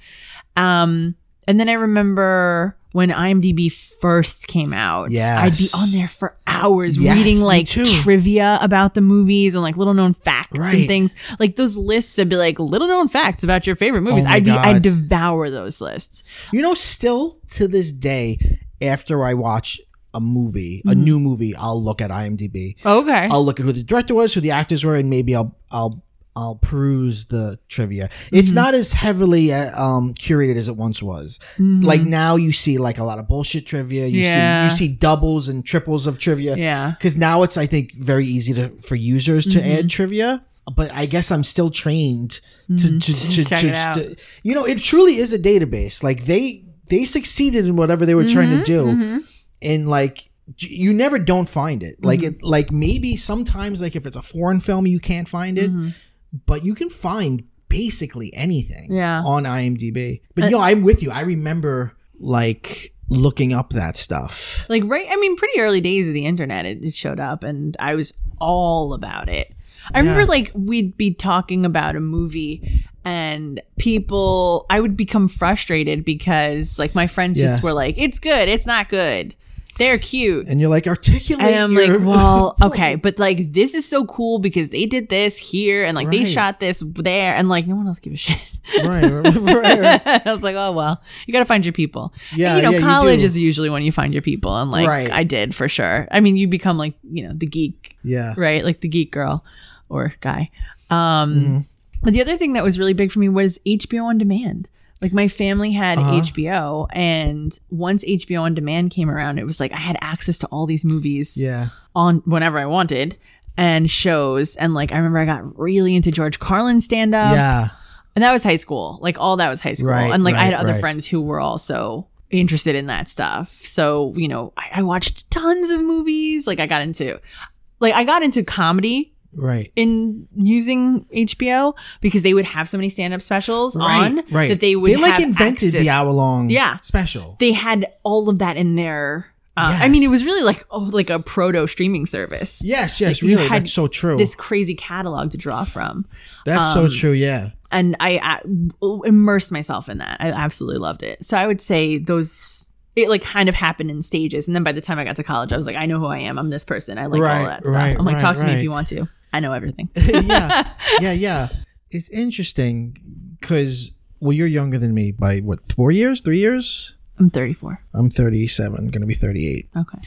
Um, and then I remember when IMDb first came out, Yes. I'd be on there for hours Yes, reading me like too. trivia about the movies and like little known facts Right. and things. Like those lists would be like little known facts about your favorite movies. Oh my I'd be, God. I'd devour those lists. You know, still to this day, after I watch a movie, a Mhm. new movie, I'll look at IMDb. Okay. I'll look at who the director was, who the actors were, and maybe I'll I'll I'll peruse the trivia. It's Mhm. not as heavily uh, um, curated as it once was. Mhm. Like now, you see like a lot of bullshit trivia. You Yeah. see you see doubles and triples of trivia. yeah. Because now it's, I think, very easy to for users to Mhm. add trivia. But I guess I'm still trained to Mhm. to, To to, check to- it out. to- you know, it truly is a database. Like they they succeeded in whatever they were trying to Mhm, do, mhm. and like j- you never don't find it. Like Mhm. it like maybe sometimes like if it's a foreign film you can't find it, Mhm. but you can find basically anything Yeah. on IMDb. But Uh, you know, I'm with you. I remember like looking up that stuff. Like right, I mean, pretty early days of the internet, it, it showed up, and I was all about it. I remember Yeah. like we'd be talking about a movie, and people, I would become frustrated because like my friends Yeah. just were like, "It's good, it's not good, they're cute." And you're like, articulate. And I'm your- like, well, okay, but like this is so cool because they did this here and like they Right. shot this there, and like no one else gives a shit. Right, right, right, right. I was like, oh well, you got to find your people. Yeah, And, you know, yeah, you college do. is usually when you find your people, and like Right. I did for sure. I mean, you become like you know the geek, Yeah. right? Like the geek girl or guy. Um, Mhm. But the other thing that was really big for me was H B O on demand. Like my family had Uh-huh. H B O, and once H B O on demand came around, it was like I had access to all these movies Yeah. on whenever I wanted and shows. And like I remember I got really into George Carlin stand up. Yeah. And that was high school. Like all that was high school. Right, and like I had right, other right. friends who were also interested in that stuff. So, you know, I, I watched tons of movies. Like I got into like I got into comedy Right. in using H B O because they would have so many stand-up specials Right. on Right. that they would They like have invented access- the hour long Yeah. special. They had all of that in their uh, I Yes. mean, it was really like oh, like a proto streaming service. Yes, yes, Like, you really. had That's so true. This crazy catalog to draw from. That's so um, true, yeah. And I, I immersed myself in that. I absolutely loved it. So I would say those, it like kind of happened in stages. And then by the time I got to college, I was like, I know who I am. I'm this person. I like all Right, of that stuff. right, I'm like, right, talk to me right. if you want to. I know everything. yeah. Yeah, yeah. It's interesting because, well, you're younger than me by what, four years, three years? I'm thirty-four. I'm thirty-seven, going to be thirty-eight. Okay.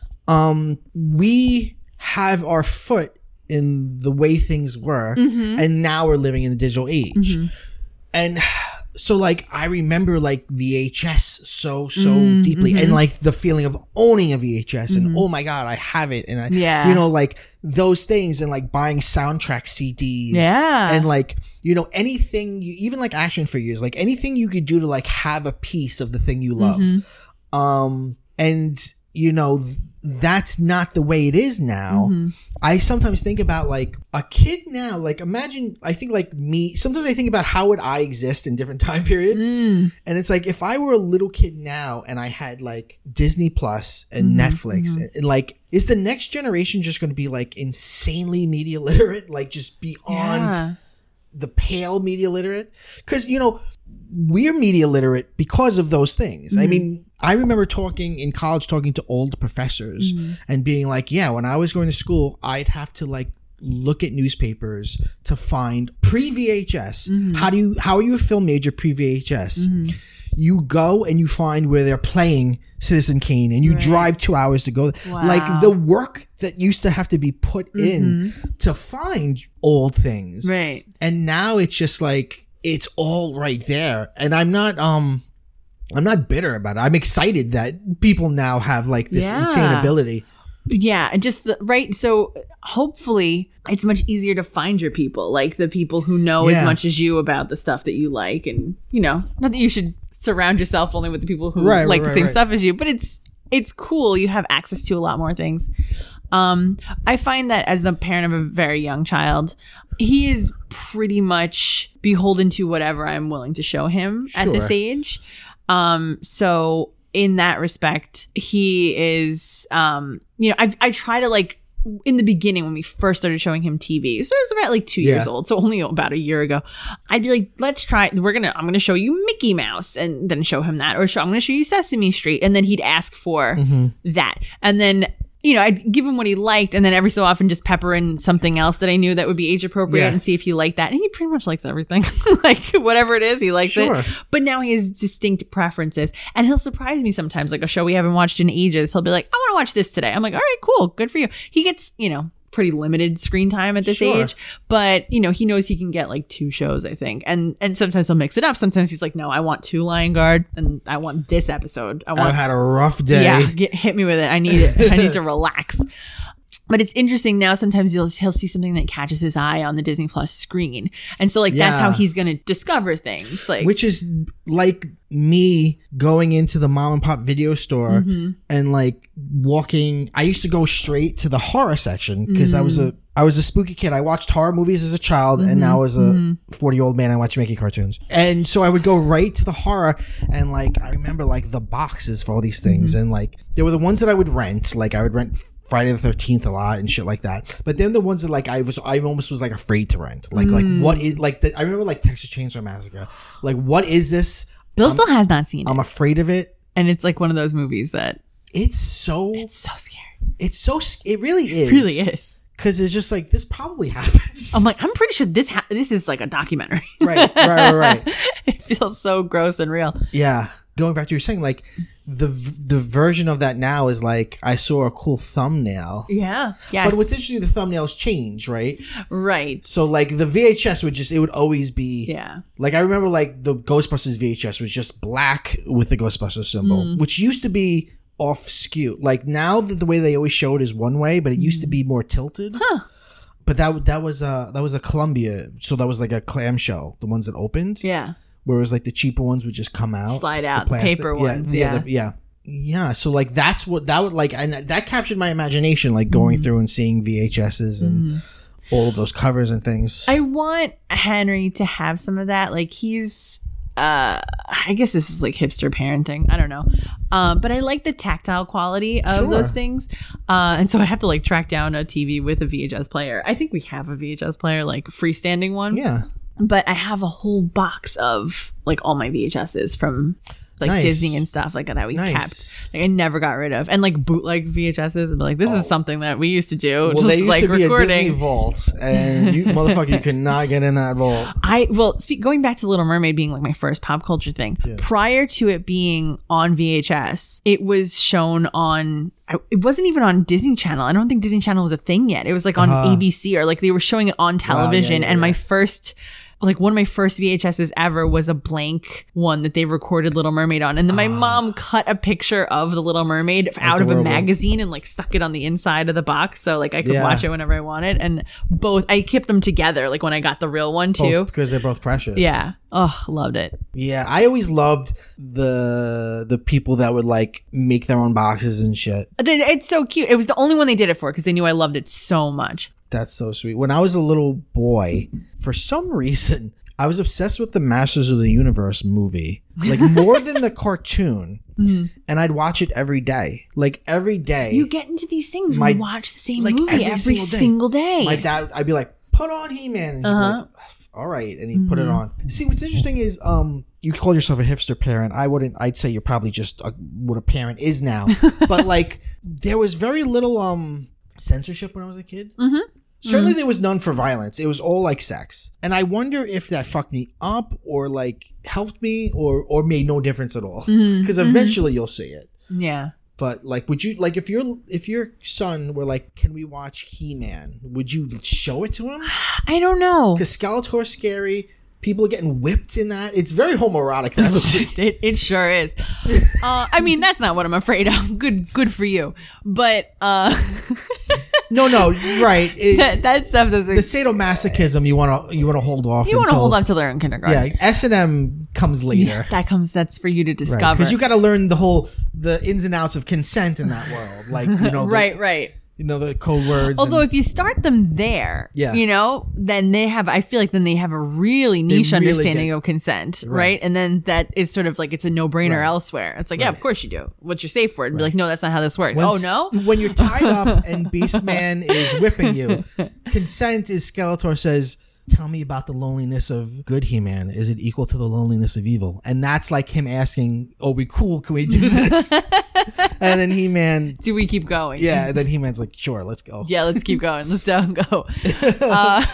Um, we have our foot in the way things were, Mhm. and now we're living in the digital age. Mhm. And so, like, I remember like V H S so so Mm, deeply, mhm. and like the feeling of owning a V H S, and Mhm. oh my god, I have it, and I, Yeah. you know, like those things, and like buying soundtrack C Ds, Yeah. and like you know anything, you, even like action figures, like anything you could do to like have a piece of the thing you love, Mhm. um, and you know. Th- that's not the way it is now. Mhm. I sometimes think about like a kid now, like imagine, I think like me, sometimes I think about how would I exist in different time periods. Mm. And it's like, if I were a little kid now and I had like Disney Plus and Mhm, Netflix, mhm. and, and, like, is the next generation just going to be like insanely media literate? Like just beyond Yeah. the pale media literate? Because, you know, we're media literate because of those things. I Mhm. mean, I remember talking in college, talking to old professors Mhm. and being like, yeah, when I was going to school, I'd have to like look at newspapers to find pre-V H S. Mhm. How do you, how are you a film major pre-V H S? Mhm. You go and you find where they're playing Citizen Kane and you Right. drive two hours to go. Wow. Like the work that used to have to be put in Mhm. to find old things. Right. And now it's just like, it's all right there. And I'm not, um, I'm not bitter about it. I'm excited that people now have like this Yeah. insane ability. Yeah, and just the right. So hopefully, it's much easier to find your people, like the people who know Yeah. as much as you about the stuff that you like, and you know, not that you should surround yourself only with the people who Right, like right, the same right. stuff as you. But it's it's cool. You have access to a lot more things. Um, I find that as the parent of a very young child, he is pretty much beholden to whatever I'm willing to show him at this Sure. age. Um, so in that respect, he is, um, you know, I I try to like, in the beginning when we first started showing him T V, so it was about like two Yeah. years old, so only about a year ago, I'd be like, let's try, we're gonna, I'm gonna show you Mickey Mouse, and then show him that, or show, I'm gonna show you Sesame Street, and then he'd ask for Mm-hmm. that, and then, you know, I'd give him what he liked, and then every so often just pepper in something else that I knew that would be age appropriate, Yeah. and see if he liked that. And he pretty much likes everything. Like, whatever it is, he likes Sure. it. But now he has distinct preferences. And he'll surprise me sometimes, like a show we haven't watched in ages. He'll be like, I want to watch this today. I'm like, all right, cool. Good for you. He gets, you know, pretty limited screen time at this Sure. age, but you know, he knows he can get like two shows, I think, and and sometimes he'll mix it up. Sometimes he's like, no, I want two Lion Guard, and I want this episode. I want, I've had a rough day. yeah, get, hit me with it. I need it. I need to relax. But it's interesting now. Sometimes he'll he'll see something that catches his eye on the Disney Plus screen, and so like that's Yeah. how he's gonna discover things. Like, Which is like me going into the mom and pop video store Mm-hmm. and like walking. I used to go straight to the horror section because I was Mm. a I was a spooky kid. I watched horror movies as a child, and now as a forty year old man, I watch Mickey cartoons. And so I would go right to the horror, and like I remember like the boxes for all these things, and like there were the ones that I would rent. Like I would rent Friday the thirteenth a lot and shit like that. But then the ones that like I was I almost was like afraid to rent. Like like what is like the, I remember like Texas Chainsaw Massacre. Like what is this? Bill still has not seen it, I'm afraid of it. and it's like one of those movies that It's so it's so scary. it's so sc- it really is. It really is. Because it's just like this probably happens. I'm like, I'm pretty sure this ha- this is like a documentary. Right, right, right, right. It feels so gross and real. Yeah. Going back to what you're saying, like the the version of that now is like I saw a cool thumbnail. Yeah. Yes. But what's interesting, the thumbnails change, right? Right. So like the V H S would just it would always be yeah. like I remember like the Ghostbusters V H S was just black with the Ghostbusters symbol, Mm. which used to be off skew. Like now the, the way they always show it is one way, but it used to be more tilted. Huh. But that that was uh that was a Columbia, so that was like a clamshell, the ones that opened. Yeah. Whereas like the cheaper ones would just come out, Slide out, the plastic- paper yeah, ones, yeah, yeah. the- yeah, yeah. So like that's what that would like, and that captured my imagination, like going Mm. through and seeing V H S's and all of those covers and things. I want Henry to have some of that. Like he's, uh, I guess this is like hipster parenting. I don't know. Um, but I like the tactile quality of Sure. those things. Uh, and so I have to like track down a T V with a V H S player. I think we have a V H S player, like freestanding one. Yeah, But I have a whole box of like all my V H S's from like Nice. Disney and stuff like that we Nice. kept. Like I never got rid of. And like bootleg V H S's and be like, this Oh. is something that we used to do. well, just they used like to be a Disney recording. vault, and you motherfucker, you could not get in that vault. I well, speak, going back to Little Mermaid being like my first pop culture thing. Yeah. Prior to it being on V H S, it was shown on. I- It wasn't even on Disney Channel. I don't think Disney Channel was a thing yet. It was like on Uh-huh. A B C or like they were showing it on television. yeah, and my yeah. first. Like one of my first V H S's ever was a blank one that they recorded Little Mermaid on. And then my mom cut a picture of the Little Mermaid out of a Adorable. magazine and like stuck it on the inside of the box. So like I could Yeah. watch it whenever I wanted. And both, I kept them together. Like when I got the real one too. Both, because they're both precious. Yeah. Oh, loved it. Yeah, I always loved the the people that would like make their own boxes and shit. It- It's so cute. It was the only one they did it for because they knew I loved it so much. That's so sweet. When I was a little boy, for some reason, I was obsessed with the Masters of the Universe movie, like more than the cartoon. Mhm. And I'd watch it every day, like every day. You get into these things My- when you watch the same like, movie every every, single day. single day. My dad, I'd be like, "Put on He-Man," and he'd be Uh-huh. like, "All right," and he'd put it Mhm. on. See, what's interesting is, um, you call yourself a hipster parent. I wouldn't. I'd say you're probably just a, what a parent is now. But like, there was very little um censorship when I was a kid. Mhm. Certainly, there was none for violence. It was all like sex, and I wonder if that fucked me up or like helped me or or made no difference at all. Mhm. Because Mhm. eventually you'll see it. Yeah. But like, would you like if your if your son were like, "Can we watch He-Man?" Would you show it to him? I don't know. Because Skeletor's scary. People are getting whipped in that. It's very homoerotic. That movie. it, it sure is. Uh, I mean, that's not what I'm afraid of. Good, good for you. But uh, no, no, right. It- that, that stuff doesn't. the sadomasochism you want to you want to hold off. You want to until- hold on till they're in kindergarten. Yeah, S and M comes later. That comes. That's for you to discover. Because you got to learn the whole the ins and outs of consent in that world. Like you know, the, right, right. you know, the code words. Although and, if you start them there, Yeah. you know, then they have, I feel like then they have a really niche really understanding get- of consent, right. Right. And then that is sort of like, it's a no-brainer Right. elsewhere. It's like, yeah, Right. of course you do. What's your safe word? And be Right. like, no, that's not how this works. when Oh, s- no? When you're tied up and Beastman is whipping you, consent is Skeletor says, tell me about the loneliness of good He-Man. Is it equal to the loneliness of evil? And that's like him asking, oh, we cool. Can we do this? And then He-Man, Do we keep going? yeah. And then He-Man's like, sure, let's go. Yeah, let's keep going. Let's don't go. Uh,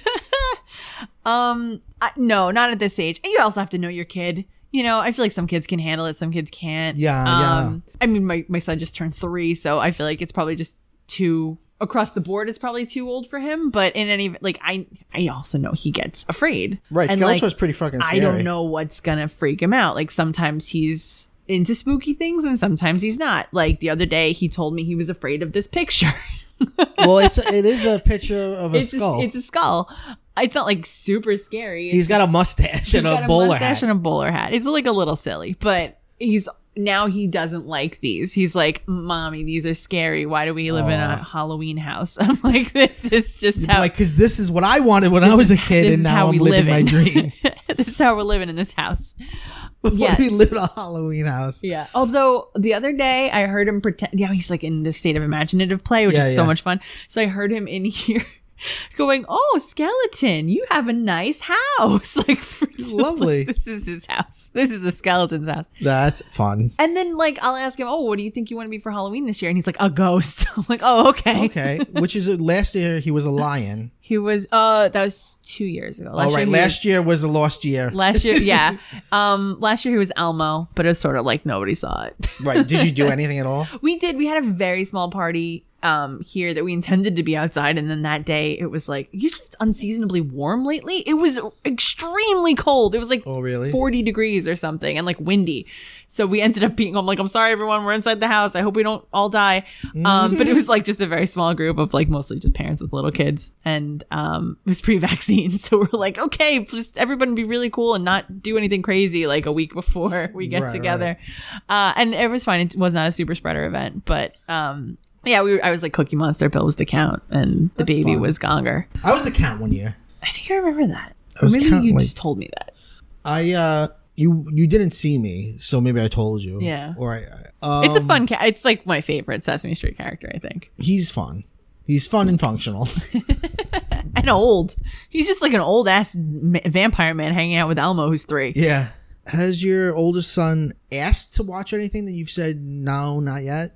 um, I, no, not at this age. You also have to know your kid. You know, I feel like some kids can handle it, some kids can't. Yeah, um, I mean, my, my son just turned three, so I feel like it's probably just too across the board. It's probably too old for him. But in any like, I I also know he gets afraid. Right. And, Skeletor's like, pretty fucking scary. I don't know what's gonna freak him out. Like sometimes he's into spooky things and sometimes he's not. Like the other day, he told me he was afraid of this picture. Well, it's a, it is a picture of a it's skull. A, it's a skull. It's not like super scary. He's got a mustache He's and got a bowler mustache hat. and a bowler hat. It's like a little silly, but he's now he doesn't like these. He's like, "Mommy, these are scary. Why do we live in a Aw. Halloween house?" I'm like, "This is just You'd be how like, because this is what I wanted when I was a kid, this and is now how I'm we living live my dream. This is how we're living in this house." When Yes. we live in a Halloween house. Yeah. Although the other day I heard him pretend, yeah, he's like in this state of imaginative play, which Yeah, is so yeah. much fun. So I heard him in here going, "Oh, skeleton, you have a nice house." Like, It's lovely. This is his house. This is the skeleton's house. That's fun. And then like I'll ask him, "Oh, what do you think you want to be for Halloween this year?" And he's like, "A ghost." I'm like, "Oh, okay." Okay. Which is last year he was a lion. He was uh that was two years ago. All right. he Last was- year was a lost year. Last year, yeah. Um, last year he was Elmo, but it was sort of like nobody saw it. Right. Did you do anything at all? We did. We had a very small party um here that we intended to be outside, and then that day it was like usually it's unseasonably warm lately. It was extremely cold. It was like Oh, really? forty degrees or something, and like windy. So we ended up being. I'm like, I'm sorry, everyone. We're inside the house. I hope we don't all die. Um, but it was like just a very small group of like mostly just parents with little kids, and um, it was pre-vaccine. So we're like, okay, just everybody be really cool and not do anything crazy like a week before we get Right, together. Uh, and it was fine. It was not a super spreader event, but um, yeah, we were, I was like Cookie Monster, Bill was the Count, and the That's baby fun. was Gonger. I was the count one year. I think I remember that. I Or was maybe Count, you like- just told me that. I uh you you didn't see me, so maybe I told you. Yeah. Or I, I It's a um, fun cat. It's like my favorite Sesame Street character, I think. He's fun. He's fun and functional. And old. He's just like an old ass ma- vampire man hanging out with Elmo, who's three. Yeah. Has your oldest son asked to watch anything that you've said no, not yet?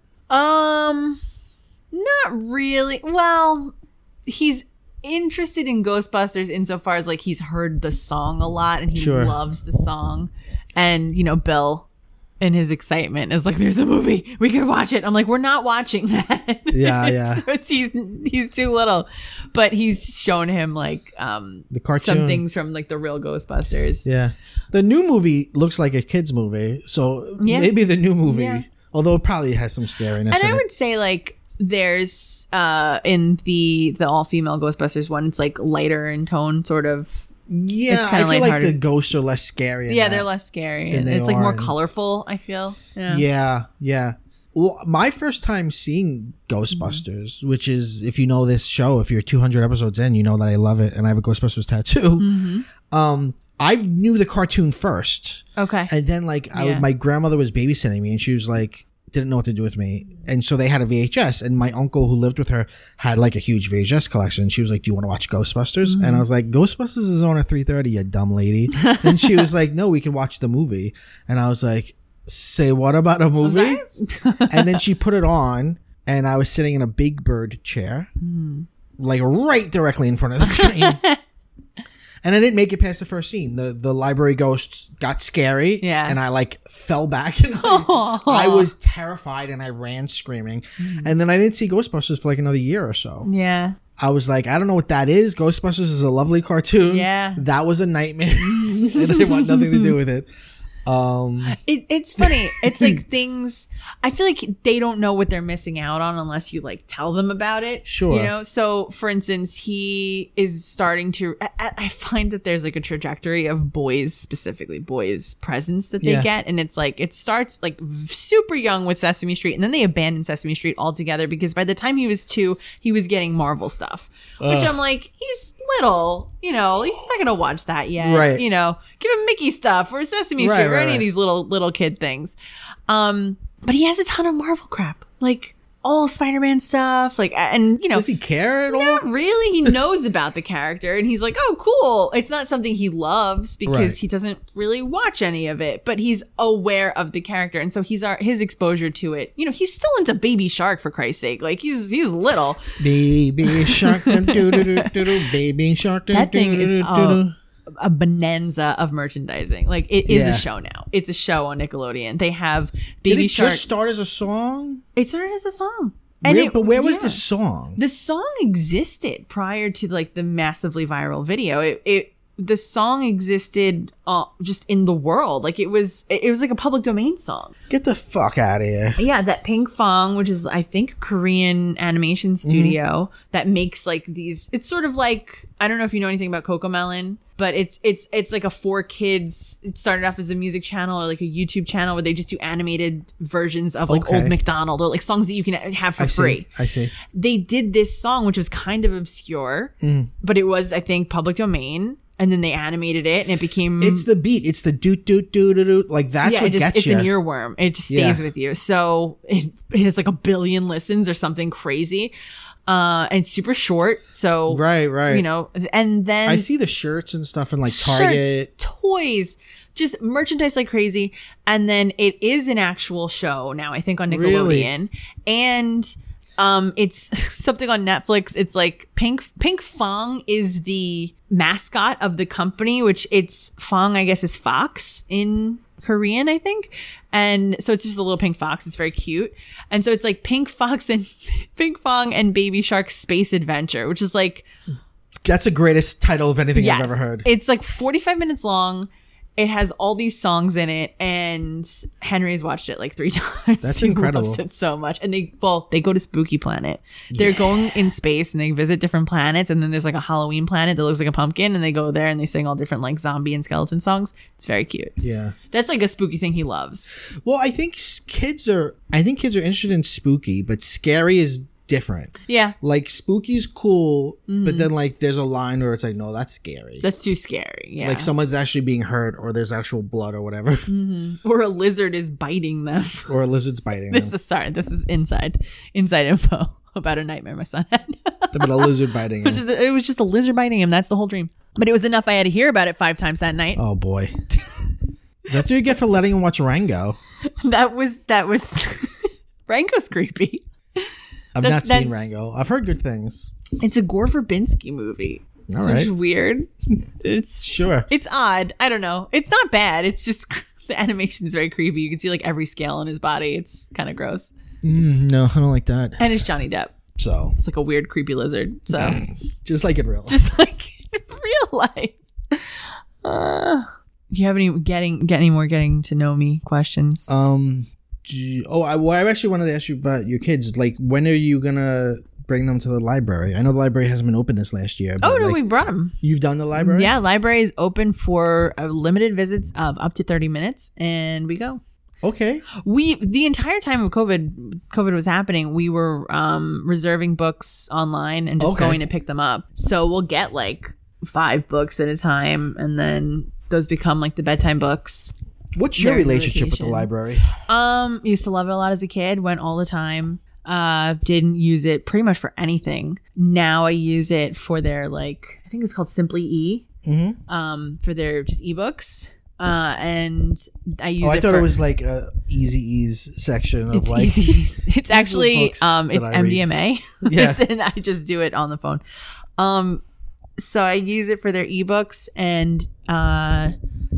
Um, not really. Well, he's interested in Ghostbusters insofar as like he's heard the song a lot and he Sure. loves the song. And you know, Bill in his excitement is like, "There's a movie, we can watch it." I'm like, "We're not watching that." Yeah, yeah. So it's, he's he's too little, but he's shown him like um The cartoon. some things from like the real Ghostbusters. Yeah. The new movie looks like a kid's movie, so Yeah. maybe the new movie, Yeah. although it probably has some scariness And in I it. would say like there's uh in the the all female Ghostbusters one, it's like lighter in tone, sort of. Yeah, it's I kinda feel like the lighthearted. ghosts are less scary. in Yeah, that. they're less scary. than And they it's like more are in- colorful, I feel. Yeah. Yeah, yeah. Well, my first time seeing Ghostbusters, Mm-hmm. which is, if you know this show, if you're two hundred episodes in, you know that I love it, and I have a Ghostbusters tattoo. Mm-hmm. Um, I knew the cartoon first, Okay. and then like I, Yeah. my grandmother was babysitting me, and she was like, didn't know what to do with me, and so they had a V H S, and my uncle who lived with her had like a huge V H S collection. She was like, "Do you want to watch Ghostbusters?" Mm-hmm. And I was like, "Ghostbusters is on at three thirty, you dumb lady." And she was like, "No, we can watch the movie," and I was like, "Say what about a Was movie?" that- And then she put it on, and I was sitting in a Big Bird chair, Hmm. like right directly in front of the screen. And I didn't make it past the first scene. The the library ghost got scary, Yeah. and I like fell back, and I, I was terrified, and I ran screaming. And then I didn't see Ghostbusters for like another year or so. Yeah. I was like, I don't know what that is. Ghostbusters is a lovely cartoon. Yeah. That was a nightmare, and I want nothing to do with it. Um, It, it's funny. It's like things. I feel like they don't know what they're missing out on unless you like tell them about it. Sure. You know. So, for instance, he is starting to. I, I find that there's like a trajectory of boys, specifically boys' presents that they Yeah. get, and it's like it starts like super young with Sesame Street, and then they abandon Sesame Street altogether because by the time he was two, he was getting Marvel stuff, which Ugh. I'm like, he's little, you know, he's not gonna watch that yet. Right. You know, give him Mickey stuff or Sesame Street Right, or right, any right. of these little little kid things. Um, but he has a ton of Marvel crap, like all Spider-Man stuff, like, and you know, does he care at all? not really. He knows about the character, and he's like, "Oh, cool." It's not something he loves because Right. he doesn't really watch any of it, but he's aware of the character, and so he's our his exposure to it. You know, he's still into Baby Shark for Christ's sake. Like he's he's little. Baby shark, dun, doo, doo, doo, doo, doo, baby shark. Dun, That thing doo, is doo, doo, oh, doo. a bonanza of merchandising. Like it is Yeah. a show now. It's a show on Nickelodeon. They have Did Baby it Shark. just start as a song? It started as a song. Where, it- but where was yeah. the song? The song existed prior to like the massively viral video. It, it the song existed uh, just in the world. Like it was it was like a public domain song. Get the fuck out of here. Yeah, that Pink Fong, which is I think Korean animation studio that makes like these. It's sort of like I don't know if you know anything about Cocomelon, but it's it's it's like a four kids. It started off as a music channel or like a YouTube channel where they just do animated versions of like Okay. Old MacDonald or like songs that you can have for I free. see. I see. They did this song, which was kind of obscure, Mm. but it was, I think, public domain. And then they animated it, and it became. It's the beat. It's the doot doot doot doot doot. Like that's yeah, what it just, gets it's you. an earworm. It just stays Yeah. with you. So it, it has like a billion listens or something crazy, uh, and it's super short. So Right, right. you know, and then I see the shirts and stuff in like shirts, Target. toys, just merchandise like crazy. And then it is an actual show now, I think, on Nickelodeon. Really? And um, it's something on Netflix. It's like Pink Pink Fong is the mascot of the company, which it's Fong, I guess, is fox in Korean, I think. And so it's just a little pink fox. It's very cute. And so it's like Pink Fox and Pink Fong and Baby Shark Space Adventure, which is like That's the greatest title of anything I've Yes. ever heard. It's like forty-five minutes long. It has all these songs in it, and Henry has watched it like three times. That's He incredible. loves it so much. And they, well, they go to Spooky Planet. They're Yeah. going in space, and they visit different planets. And then there's like a Halloween planet that looks like a pumpkin, and they go there and they sing all different like zombie and skeleton songs. It's very cute. Yeah. That's like a spooky thing he loves. Well, I think s- kids are. I think kids are interested in spooky, but scary is different. Yeah, Like spooky's cool, Mhm. but then like there's a line where it's like, no, that's scary. that's too scary. Yeah, Like someone's actually being hurt, or there's actual blood or whatever, hmm or a lizard is biting them. or a lizard's biting This them. is sorry. This is inside inside info about a nightmare my son had. But a lizard biting Which him. is, it was just a lizard biting him. That's the whole dream. But it was enough. I had to hear about it five times that night. Oh boy, that's what you get for letting him watch Rango. That was that was Rango's creepy. I've That's- not seen that's- Rango. I've heard good things. It's a Gore Verbinski movie. All so right. it's weird. It's Sure. it's odd. I don't know. It's not bad. It's just the animation is very creepy. You can see like every scale on his body. It's kind of gross. Mm, no, I don't like that. And it's Johnny Depp. So It's like a weird creepy lizard. So just like in real. just like in real life. Uh, do you have any getting get any more getting to know me questions? Um. gee- Oh, I, well, I actually wanted to ask you about your kids. Like, when are you gonna bring them to the library? I know the library hasn't been open this last year. But oh no, like, we brought him. you've done the library? Yeah, library is open for uh, limited visits of up to thirty minutes, and we go. Okay. We the entire time of COVID, COVID was happening. We were um, reserving books online and just Okay. going to pick them up. So we'll get like five books at a time, and then those become like the bedtime books. What's your During the relationship with the vacation. library? Um, used to love it a lot as a kid. Went all the time. Uh, didn't use it pretty much for anything. Now I use it for their like I think it's called Simply E. Mm-hmm. Um, for their just ebooks. Uh, and I use. Oh, I it thought for, it was like a Easy Ease section of It's like. easy. It's actually books um, that it's I M D M A. Yeah. It's- and I just do it on the phone. Um, so I use it for their ebooks, and uh,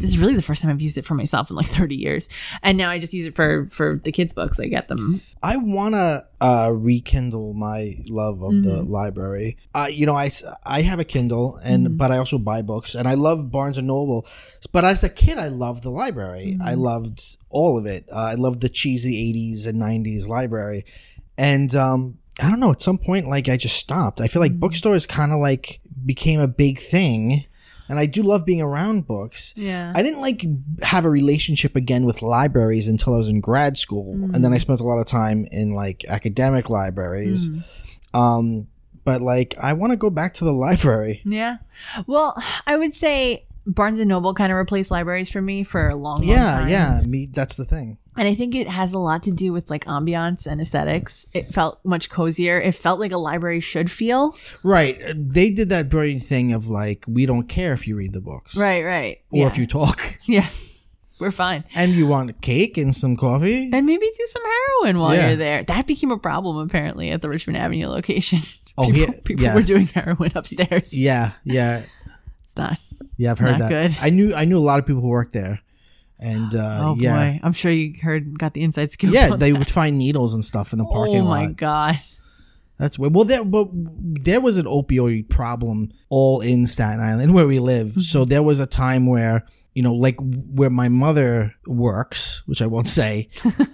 this is really the first time I've used it for myself in like thirty years. And now I just use it for, for the kids' books. I get them. I want to uh, rekindle my love of mm-hmm. the library. Uh, you know, I, I have a Kindle, and mm-hmm. but I also buy books, and I love Barnes and Noble. But as a kid, I loved the library. Mm-hmm. I loved all of it. Uh, I loved the cheesy eighties and nineties library. And um, I don't know, at some point, like, I just stopped. I feel like mm-hmm. bookstores kind of like became a big thing. And I do love being around books. Yeah. I didn't like have a relationship again with libraries until I was in grad school. Mm. And then I spent a lot of time in like academic libraries. Mm. Um, but like, I want to go back to the library. Yeah. Well, I would say Barnes and Noble kind of replaced libraries for me for a long, long yeah, time. Yeah, yeah. Me, that's the thing. And I think it has a lot to do with like ambiance and aesthetics. It felt much cozier. It felt like a library should feel. Right. They did that brilliant thing of like, we don't care if you read the books. Right, right. Or yeah. if you talk. Yeah. We're fine. And you want a cake and some coffee. And maybe do some heroin while yeah. you're there. That became a problem apparently at the Richmond Avenue location. Oh, people yeah. people yeah. were doing heroin upstairs. Yeah, yeah. It's not. Yeah, I've heard not that. Good. I knew I knew a lot of people who worked there. And uh, oh yeah. boy, I'm sure you heard, got the inside scoop. Yeah, on they that. would find needles and stuff in the parking lot. Oh lot. my god, that's weird. Well, there, but there was an opioid problem all in Staten Island where we live. Mm-hmm. So there was a time where, you know, like where my mother works, which I won't say,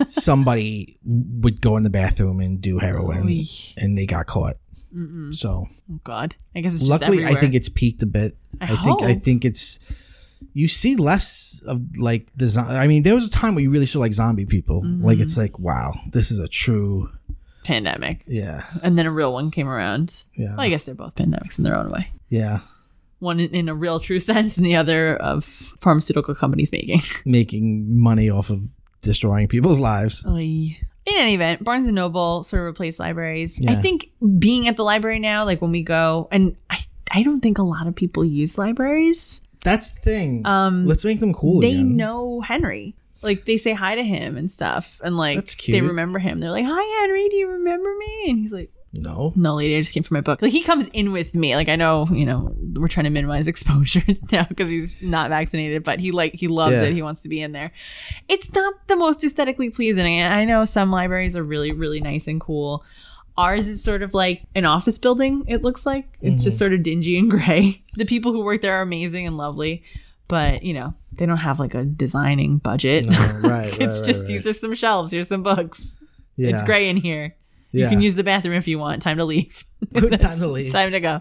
somebody would go in the bathroom and do heroin, Oy. and they got caught. Mm-mm. So, oh god, I guess it's just luckily everywhere. I think it's peaked a bit. I, I think hope. I think it's. You see less of like the. Zo- I mean, there was a time where you really saw like zombie people. Mm-hmm. Like it's like, wow, this is a true pandemic. Yeah, and then a real one came around. Yeah, well, I guess they're both pandemics in their own way. Yeah, one in, in a real true sense, and the other of pharmaceutical companies making making money off of destroying people's lives. Oy. In any event, Barnes and Noble sort of replaced libraries. Yeah. I think being at the library now, like when we go, and I, I don't think a lot of people use libraries. That's the thing. Um, Let's make them cool They again. know Henry. Like, they say hi to him and stuff. And, like, That's cute. they remember him. They're like, hi, Henry, do you remember me? And he's like, no. No, lady, I just came from my book. Like, he comes in with me. Like, I know, you know, we're trying to minimize exposure now because he's not vaccinated. But he, like, he loves Yeah. it. He wants to be in there. It's not the most aesthetically pleasing. I know some libraries are really, really nice and cool. Ours is sort of like an office building, it looks like. It's Mm-hmm. just sort of dingy and gray. The people who work there are amazing and lovely. But, you know, they don't have like a designing budget. No, right, It's right, just, right, right. these are some shelves. Here's some books. Yeah. It's gray in here. You Yeah. can use the bathroom if you want. Time to leave. Time to leave. Time to go.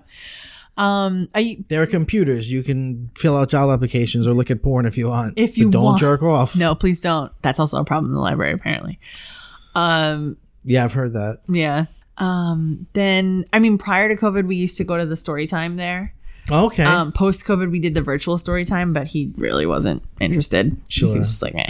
Um, are you, There are computers. You can fill out job applications or look at porn if you want. If you but don't want. jerk off. No, please don't. That's also a problem in the library, apparently. Um, Yeah, I've heard that. yeah. Um, then, I mean, prior to COVID, we used to go to the story time there. Okay. Um, post COVID, we did the virtual story time, but he really wasn't interested. Sure. He was just like, eh.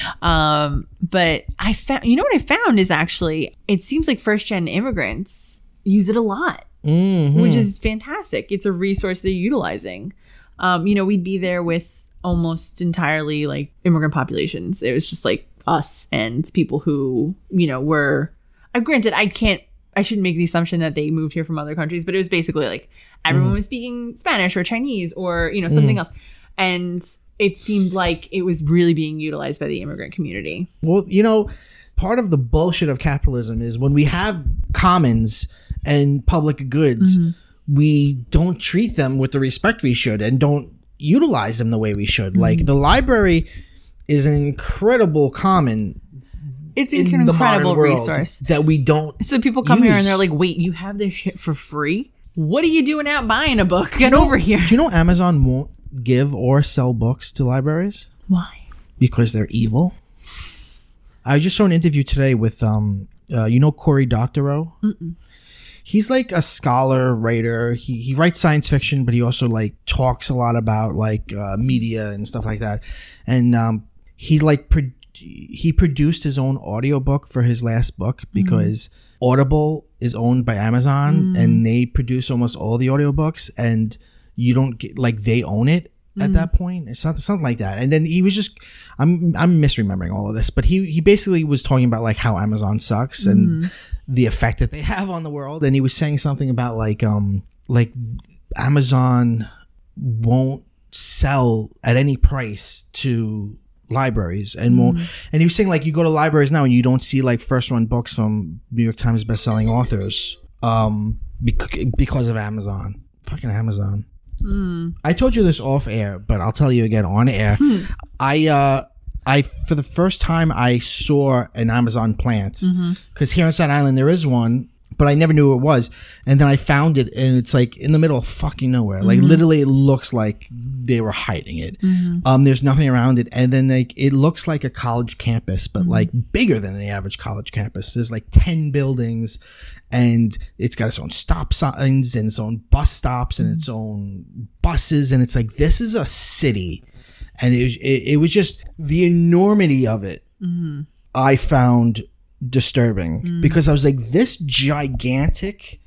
Um, but I found, you know what I found is actually, it seems like first gen immigrants use it a lot, mm-hmm. which is fantastic. It's a resource they're utilizing. Um, you know, we'd be there with almost entirely like immigrant populations. It was just like us and people who, you know, were, uh, granted, I can't, I shouldn't make the assumption that they moved here from other countries, but it was basically like everyone mm. was speaking Spanish or Chinese or, you know, something mm. else. And it seemed like it was really being utilized by the immigrant community. Well, you know, part of the bullshit of capitalism is when we have commons and public goods, mm-hmm. we don't treat them with the respect we should and don't utilize them the way we should. Mm-hmm. Like the library is an incredible common. It's an in incredible the world resource that we don't. So people come use. here and they're like, wait, you have this shit for free? What are you doing out buying a book? Get you know, over here. Do you know Amazon won't give or sell books to libraries? Why? Because they're evil. I just saw an interview today with, um, uh, you know, Cory Doctorow? Mm-mm. He's like a scholar writer. He he writes science fiction, but he also like talks a lot about like uh, media and stuff like that. And um, he like pro- he produced his own audiobook for his last book because mm. Audible is owned by Amazon mm. and they produce almost all the audiobooks, and you don't get like they own it at mm. that point. It's not something like that. And then he was just I'm I'm misremembering all of this, but he he basically was talking about like how Amazon sucks and mm. the effect that they have on the world. And he was saying something about like um like Amazon won't sell at any price to libraries and more. Mm. And he was saying like you go to libraries now and you don't see like first run books from New York Times bestselling authors um, bec- because of Amazon. Fucking Amazon. Mm. I told you this off air, but I'll tell you again on air. Hmm. I uh, I for the first time I saw an Amazon plant because mm-hmm. here in Staten Island there is one. But I never knew who it was. And then I found it, and it's like in the middle of fucking nowhere. Like mm-hmm. literally it looks like they were hiding it. Mm-hmm. Um, there's nothing around it. And then like it looks like a college campus, but mm-hmm. like bigger than the average college campus. There's like ten buildings, and it's got its own stop signs and its own bus stops and mm-hmm. its own buses. And it's like, this is a city. And it was, it, it was just the enormity of it. Mm-hmm. I found disturbing mm. because I was like, this gigantic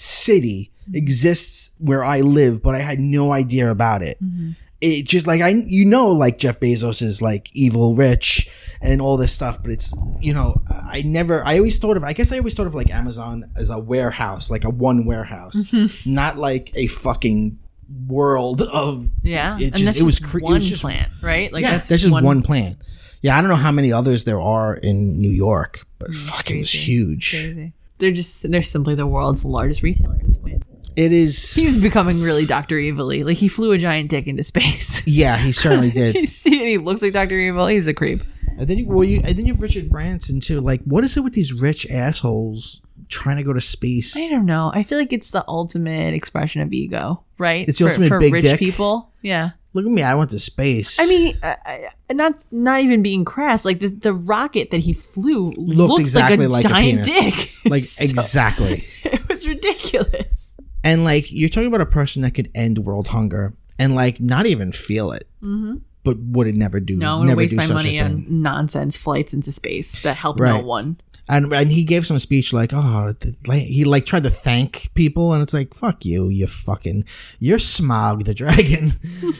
city mm. exists where I live, but I had no idea about it. Mm-hmm. It just like I, you know, like Jeff Bezos is like evil rich and all this stuff, but it's, you know, I never, I always thought of, I guess I always thought of like Amazon as a warehouse, like a one warehouse, mm-hmm. not like a fucking world of yeah. It, and just, that's it was just cre- one it was just, plant, right? Like yeah, that's, that's just one, one plant. Yeah, I don't know how many others there are in New York, but mm, fuck, it was huge. Crazy. They're just, they're simply the world's largest retailer at this point. It is. He's becoming really Doctor Evil-y. Like, he flew a giant dick into space. Yeah, he certainly did. You see it, he looks like Doctor Evil. He's a creep. And then, you, well, you, and then you have Richard Branson, too. Like, what is it with these rich assholes trying to go to space? I don't know. I feel like it's the ultimate expression of ego, right? It's the for, ultimate for big rich dick. people. Yeah. Look at me, I went to space. I mean, uh, not not even being crass. Like the, the rocket that he flew looked looked exactly like a like giant a dick. Like So, exactly. It was ridiculous. And like you're talking about a person that could end world hunger and like not even feel it, mm-hmm. but would it never do? No, I'm never gonna waste do my such money a on thing. nonsense flights into space that help Right. no one. And and he gave some speech like, oh, the, like, he like tried to thank people, and it's like, fuck you, you fucking, you're Smog the dragon.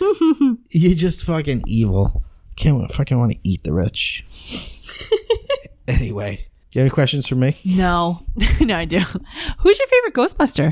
You're just fucking evil. Can't fucking want to eat the rich. Anyway, you have any questions for me? No, no, I do. Who's your favorite Ghostbuster?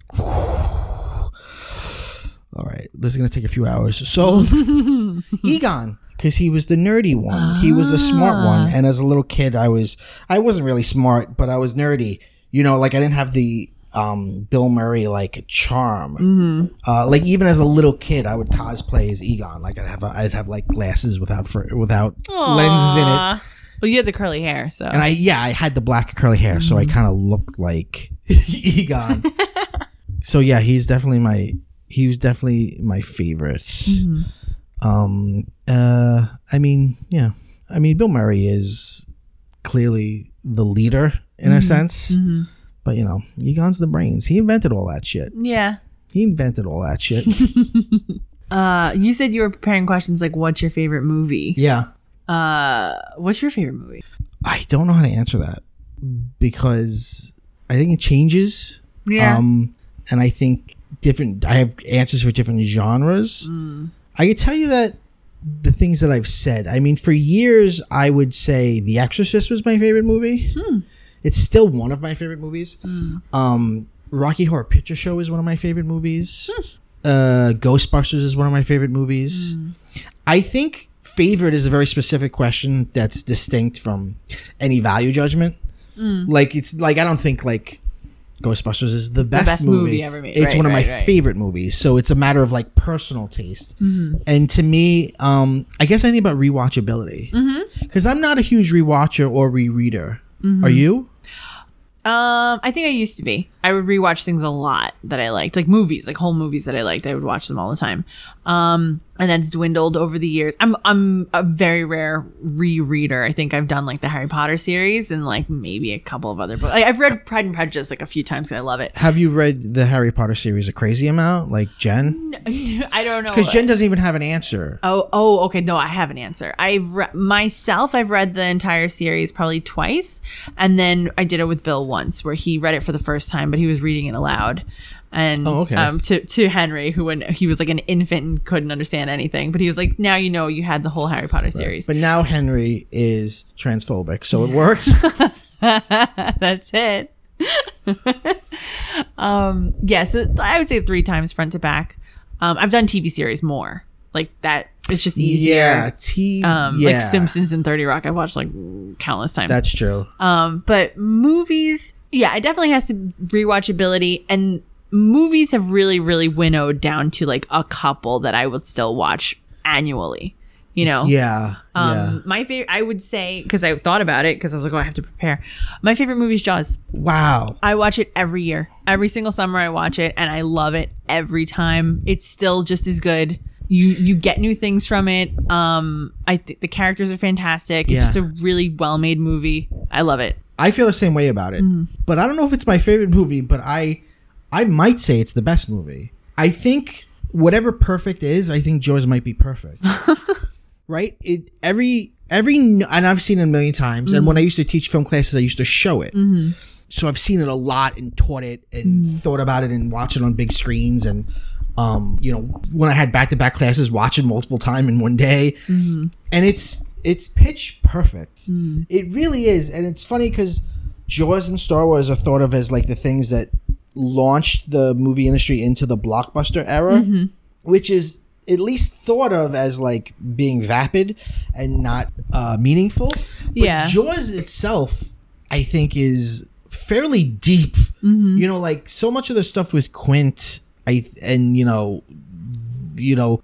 All right, this is gonna take a few hours. So Egon. Because he was the nerdy one. Ah. He was the smart one. And as a little kid, I was, I wasn't really smart, but I was nerdy. You know, like I didn't have the um, Bill Murray, like, charm. Mm-hmm. Uh, like even as a little kid, I would cosplay as Egon. Like I'd have, I'd have like glasses without, for, without Aww. lenses in it. Well, you had the curly hair, so. And I, yeah, I had the black curly hair, mm-hmm. so I kind of looked like Egon. So yeah, he's definitely my, he was definitely my favorite. Mm-hmm. Um, uh, I mean, yeah, I mean, Bill Murray is clearly the leader in mm-hmm. a sense, mm-hmm. but you know, Egon's the brains. He invented all that shit. Yeah. He invented all that shit. uh, you said you were preparing questions like, what's your favorite movie? Yeah. Uh, what's your favorite movie? I don't know how to answer that because I think it changes. Yeah. Um, and I think different, I have answers for different genres. Mm. I can tell you that the things that I've said, I mean, for years, I would say The Exorcist was my favorite movie. Hmm. It's still one of my favorite movies. Hmm. Um, Rocky Horror Picture Show is one of my favorite movies. Hmm. Uh, Ghostbusters is one of my favorite movies. Hmm. I think favorite is a very specific question that's distinct from any value judgment. Hmm. Like, it's like, I don't think like Ghostbusters is the best, the best movie. movie ever made. It's right, one of right, my right. favorite movies. So it's a matter of like personal taste. Mm-hmm. And to me, um, I guess I think about rewatchability because mm-hmm. I'm not a huge rewatcher or rereader. Mm-hmm. Are you? Um, I think I used to be. I would rewatch things a lot that I liked, like movies, like whole movies that I liked. I would watch them all the time. Um, and that's dwindled over the years. I'm I'm a very rare rereader. I think I've done like the Harry Potter series and like maybe a couple of other books. Like, I've read Pride and Prejudice like a few times because I love it. Have you read the Harry Potter series a crazy amount, like Jen? No, I don't know. Because Jen doesn't even have an answer. Oh, oh, okay. No, I have an answer. I've re- myself, I've read the entire series probably twice, and then I did it with Bill once, where he read it for the first time, but he was reading it aloud. And oh, okay. um, to to Henry, who when he was like an infant and couldn't understand anything, but he was like, now you know you had the whole Harry Potter series. Right. But now Henry is transphobic, so it works. That's it. um, yeah, so I would say three times front to back. Um, I've done T V series more. Like that, it's just easier. Yeah, T. Um, yeah. like Simpsons and thirty Rock, I've watched like countless times. That's true. Um, but movies, yeah, it definitely has to rewatchability, and movies have really, really winnowed down to like a couple that I would still watch annually. You know, Yeah. um, yeah. my favorite, I would say, because I thought about it, because I was like, oh, I have to prepare. My favorite movie is Jaws. Wow. I watch it every year, every single summer. I watch it, and I love it every time. It's still just as good. You you get new things from it. Um, I think the characters are fantastic. It's Yeah. just a really well made movie. I love it. I feel the same way about it. Mm-hmm. But I don't know if it's my favorite movie, but I I might say it's the best movie. I think whatever perfect is, I think Jaws might be perfect. Right? It every every and I've seen it a million times. Mm-hmm. And when I used to teach film classes, I used to show it. Mm-hmm. So I've seen it a lot and taught it and Mm-hmm. thought about it and watched it on big screens and um, you know, when I had back to back classes, watch it multiple times in one day. Mm-hmm. And it's it's pitch perfect. Mm-hmm. It really is. And it's funny because Jaws and Star Wars are thought of as like the things that launched the movie industry into the blockbuster era, Mm-hmm. which is at least thought of as like being vapid and not uh, meaningful. But Yeah. Jaws itself, I think, is fairly deep. Mm-hmm. You know, like so much of the stuff with Quint, I and you know, you know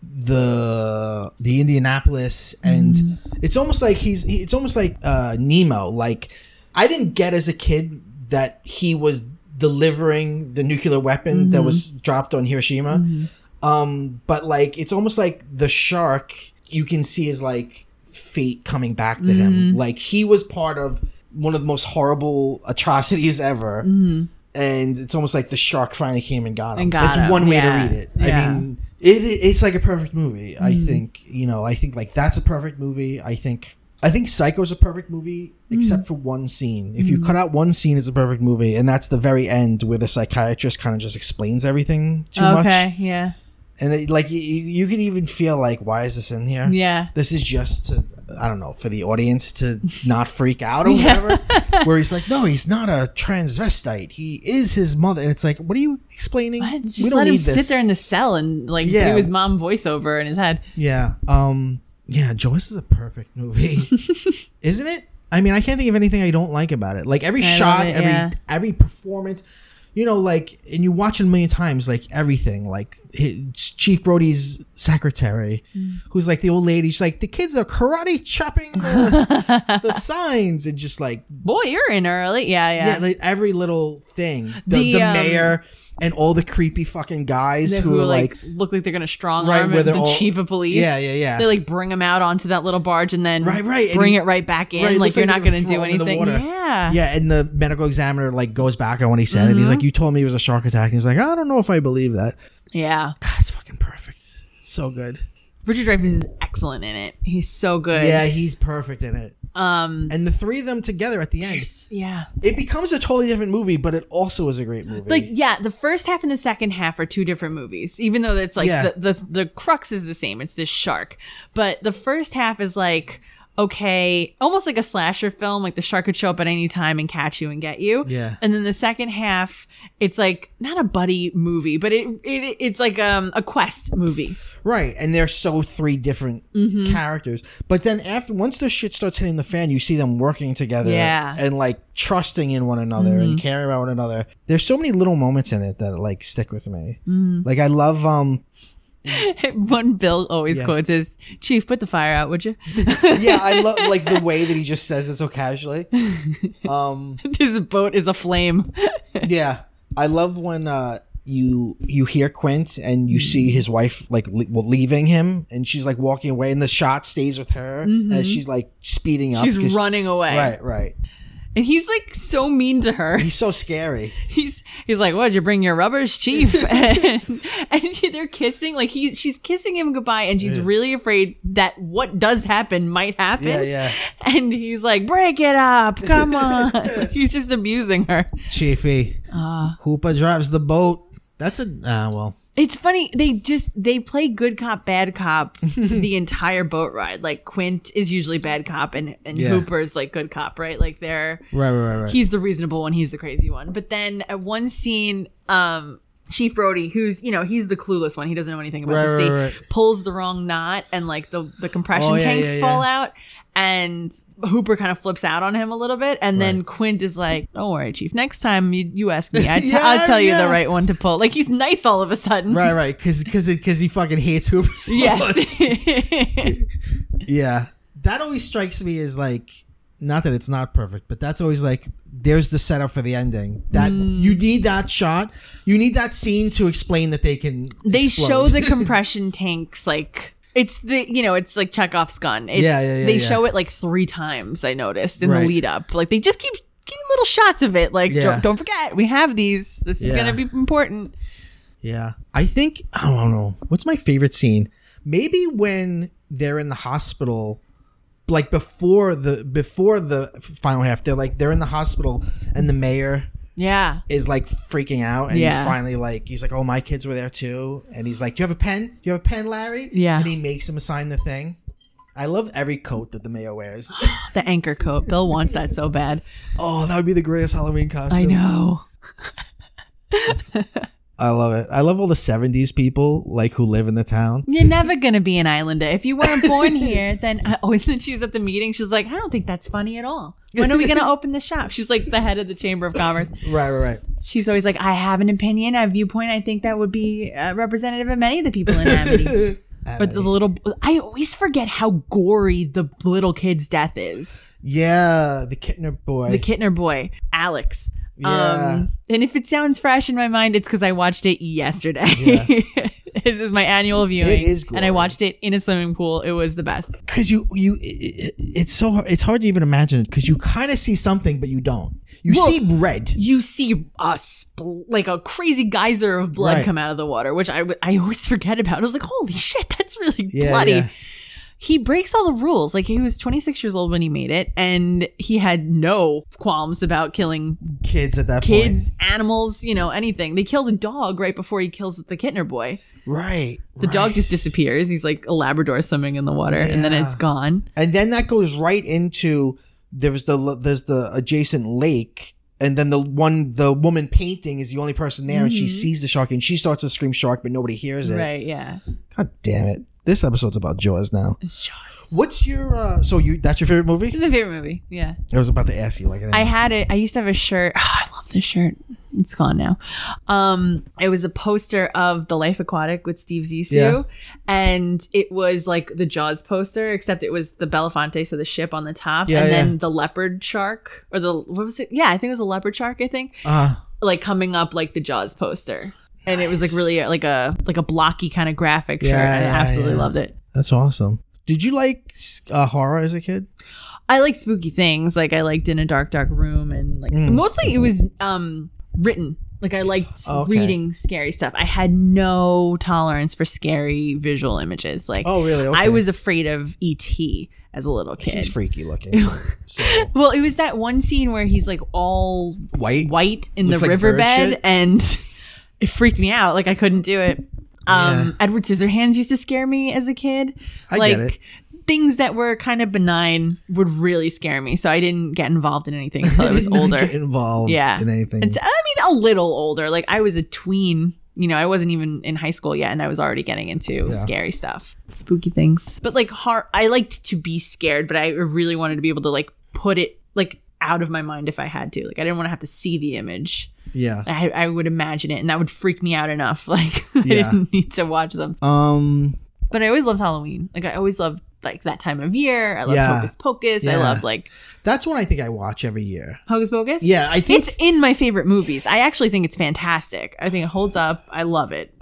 the the Indianapolis, and Mm-hmm. it's almost like he's he, it's almost like uh, Nemo. Like I didn't get as a kid that he was delivering the nuclear weapon Mm-hmm. that was dropped on Hiroshima. Mm-hmm. Um, but like it's almost like the shark you can see is like fate coming back to him. Mhm. Like he was part of one of the most horrible atrocities ever. Mm-hmm. And it's almost like the shark finally came and got him. And got That's him, one way yeah, to read it. yeah. I mean, it, it it's like a perfect movie. I Mhm. think, you know, I think like that's a perfect movie. I think I think Psycho's a perfect movie except for one scene. If you Mhm. cut out one scene, it's a perfect movie, and that's the very end where the psychiatrist kind of just explains everything too much. Okay, yeah. And it, like you, you can even feel like, why is this in here? Yeah. This is just to, I don't know, for the audience to not freak out or Yeah. whatever. Where he's like, no, he's not a transvestite. He is his mother. And it's like, what are you explaining? What? Just we don't let him need sit this. there in the cell and like Yeah. do his mom voiceover in his head. Yeah. Um. Yeah. Jaws is a perfect movie, isn't it? I mean, I can't think of anything I don't like about it. Like every I shot, love it, every yeah. every performance. You know, like, and you watch it a million times, like everything, like his, Chief Brody's secretary, Mm. who's like the old lady. She's like, the kids are karate chopping the, the signs, and just like, Boy, you're in early. Yeah, yeah. yeah, like every little thing. The, the, The, um, mayor and all the creepy fucking guys That who, who are like, look like they're gonna strong Right, arm where the they're all- chief of police. Yeah, yeah, yeah. They like bring him out onto that little barge and then Right, right, and bring he- it right back in. right, it like looks you're like not they're gonna do throwing in the anything. water. Yeah. yeah, and the medical examiner like goes back on what he said, and he's Mhm. like, you told me it was a shark attack, and he's like, I don't know if I believe that. Yeah. God, it's fucking perfect. It's so good. Richard Dreyfuss is excellent in it. He's so good. Yeah, he's perfect in it. Um. And the three of them together at the end, Yeah. it becomes a totally different movie, but it also is a great movie. Like yeah, the first half and the second half are two different movies. Even though it's like Yeah. the, the the crux is the same. It's this shark, but the first half is like okay, almost like a slasher film. Like the shark could show up at any time and catch you and get you. Yeah. And then the second half, it's like not a buddy movie, but it, it it's like um a quest movie. Right, and they're so three different Mm-hmm. characters. But then after once the shit starts hitting the fan, you see them working together Yeah. and like trusting in one another Mhm. and caring about one another. There's so many little moments in it that like stick with me. Mm-hmm. Like I love um One Bill always Yeah. quotes is, "Chief, put the fire out, would you?" yeah, I love like the way that he just says it so casually. Um This boat is aflame. yeah, I love when uh you you hear Quint and you see his wife like le- well, leaving him, and she's like walking away, and the shot stays with her Mhm. as she's like speeding up. She's 'cause- running away. Right, right. And he's like so mean to her. He's so scary. He's he's like, "What? Did you bring your rubbers, Chief?" and, and they're kissing. Like he she's kissing him goodbye, and she's Yeah. really afraid that what does happen might happen. Yeah, yeah. And he's like, "Break it up, come on!" Like, he's just abusing her. Chiefy, Uh, Hoopa drives the boat. That's a ah well. it's funny. They just they play good cop, bad cop the entire boat ride. Like Quint is usually bad cop, and and Yeah. Hooper's like good cop, right? Like they're. Right, right, right, right. He's the reasonable one. He's the crazy one. But then at one scene, um, Chief Brody, who's, you know, he's the clueless one. He doesn't know anything about Right, the sea. right, right. Pulls the wrong knot and like the, the compression Oh, yeah, tanks yeah, fall yeah. out. And Hooper kind of flips out on him a little bit. And then Right. Quint is like, don't worry, Chief. Next time you, you ask me, I t- Yeah, I'll tell you yeah. the right one to pull. Like, he's nice all of a sudden. Right, right. Because because because he fucking hates Hooper so much. Yes. Yeah. That always strikes me as like, not that it's not perfect, but that's always like, there's the setup for the ending. That Mm. you need that shot. You need that scene to explain that they can. They explode. show the compression tanks like it's the you know it's like Chekhov's gun. It's, Yeah, yeah, yeah, They yeah. show it like three times. I noticed in Right. the lead up. Like they just keep getting little shots of it. Like Yeah. don't, don't forget we have these. This is Yeah. gonna be important. Yeah. I think, I don't know. What's my favorite scene? Maybe when they're in the hospital, like before the before the final half, they're like, they're in the hospital and the mayor Yeah. is like freaking out and he's Yeah. finally like, he's like, oh, my kids were there too. And he's like, do you have a pen? Do you have a pen, Larry? Yeah. And he makes him sign the thing. I love every coat that the mayor wears. The anchor coat. Bill wants that so bad. Oh, that would be the greatest Halloween costume. I know. I love it. I love all the seventies people like who live in the town. You're never gonna be an islander if you weren't born here. Then oh, and then she's at the meeting. She's like, I don't think that's funny at all. When are we gonna open the shop? She's like the head of the Chamber of Commerce. Right, right, right. She's always like, I have an opinion, a viewpoint. I think that would be uh, representative of many of the people in Amity. But the little, I always forget how gory the little kid's death is. Yeah, the Kittner boy. The Kittner boy, Alex. Yeah. Um, and if it sounds fresh in my mind, it's because I watched it yesterday. Yeah. This is my annual viewing. It is and I gory. watched it in a swimming pool. It was the best. Because you, you, it, it's so hard, it's hard to even imagine because you kind of see something, but you don't. You Well, see red. You see a spl- like a crazy geyser of blood Right. come out of the water, which I, w- I always forget about. I was like, holy shit, that's really Yeah, bloody. yeah. He breaks all the rules. Like, he was twenty-six years old when he made it, and he had no qualms about killing Kids at that kids, point. animals, you know, anything. They killed a dog right before he kills the Kittner boy. Right. The right. dog just disappears. He's like a Labrador swimming in the water, and then Yeah. it's gone. And then that goes right into there's the there's the adjacent lake, and then the one the woman painting is the only person there, and she Mhm. sees the shark, and she starts to scream shark, but nobody hears it. Right, yeah. God damn it! This episode's about Jaws now. It's Jaws. What's your uh so you that's your favorite movie? It's my favorite movie, yeah. I was about to ask you like I had it. I used to have a shirt. Oh, I love this shirt. It's gone now. Um, it was a poster of The Life Aquatic with Steve Zissou, Yeah. and it was like the Jaws poster, except it was the Belafonte, so the ship on the top, Yeah, and yeah. then the leopard shark, or the what was it? Yeah, I think it was a leopard shark. I think uh like coming up like the Jaws poster, and it was like really uh, like a like a blocky kind of graphic shirt. Yeah, and I yeah, absolutely yeah. loved it. that's awesome. Did you like uh, horror as a kid? I like spooky things. Like I liked In a Dark Dark Room, and like Mm. mostly it was um written. Like I liked Okay. reading scary stuff. I had no tolerance for scary visual images. Like Oh, really? Okay. I was afraid of E T as a little kid. He's freaky looking. So, so Well, it was that one scene where he's like all white. white in Looks the like bird riverbed, shit? and it freaked me out. Like I couldn't do it. Um, Yeah. Edward Scissorhands used to scare me as a kid. I like get it. things that were kind of benign would really scare me. So I didn't get involved in anything until I was Didn't older. Get involved. Yeah. In anything. It's, I mean, a little older. Like I was a tween. You know, I wasn't even in high school yet, and I was already getting into Yeah. scary stuff, spooky things. But like, hard, I liked to be scared, but I really wanted to be able to like put it like out of my mind if I had to. Like, I didn't want to have to see the image. Yeah. I, I would imagine it, and that would freak me out enough. Like, I Yeah. didn't need to watch them. Um. But I always loved Halloween. Like, I always loved like that time of year. I loved Yeah. Hocus Pocus. I Yeah. loved like That's one I think I watch every year. Hocus Pocus. Yeah, I think. It's in my favorite movies. I actually think it's fantastic. I think it holds up. I love it.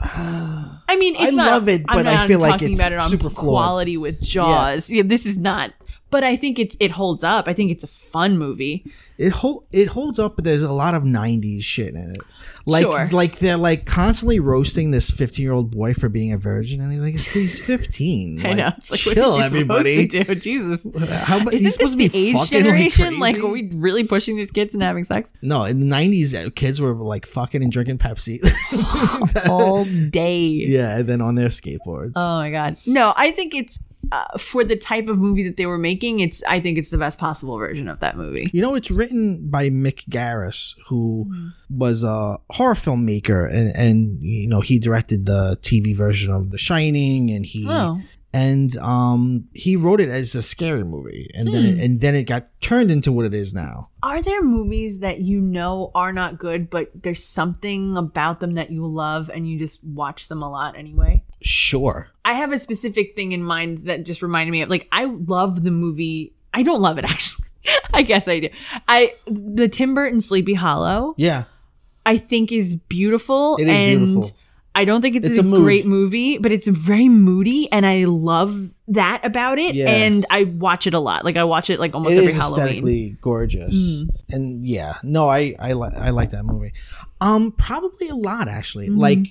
I mean, it's I not, love it, I'm but I not feel like talking it's about it on super flawed. quality with Jaws. Yeah. This is not. But I think it's it holds up. I think it's a fun movie. It hold it holds up, but there's a lot of nineties shit in it. Like Sure. like they're like constantly roasting this fifteen year old boy for being a virgin, and he's like, he's fifteen. I Like, know. It's like, chill, what is he everybody. supposed to do? Jesus. How about Isn't he's this supposed the to be age fucking generation? Like, Like, are we really pushing these kids into having sex no, in the nineties, uh, kids were like fucking and drinking Pepsi all day? Yeah, and then on their skateboards. Oh my god. No, I think it's uh, for the type of movie that they were making, it's I think it's the best possible version of that movie. You know, it's written by Mick Garris, who mm. was a horror filmmaker, and, and you know, he directed the T V version of The Shining, and he oh. and um he wrote it as a scary movie, and hmm. then it, and then it got turned into what it is now. Are there movies that you know are not good, but there's something about them that you love and you just watch them a lot anyway? Sure. I have a specific thing in mind that just reminded me of, like, I love the movie. I don't love it, actually. I guess I do. I the Tim Burton Sleepy Hollow. Yeah. I think is beautiful. It is and beautiful. I don't think it's, it's a, a great movie, but it's very moody, and I love that about it. Yeah. And I watch it a lot. Like, I watch it like almost it every is Halloween. Aesthetically gorgeous. Mm. And yeah, no, I I, li- I like that movie. Um, probably a lot, actually. Mm-hmm. Like,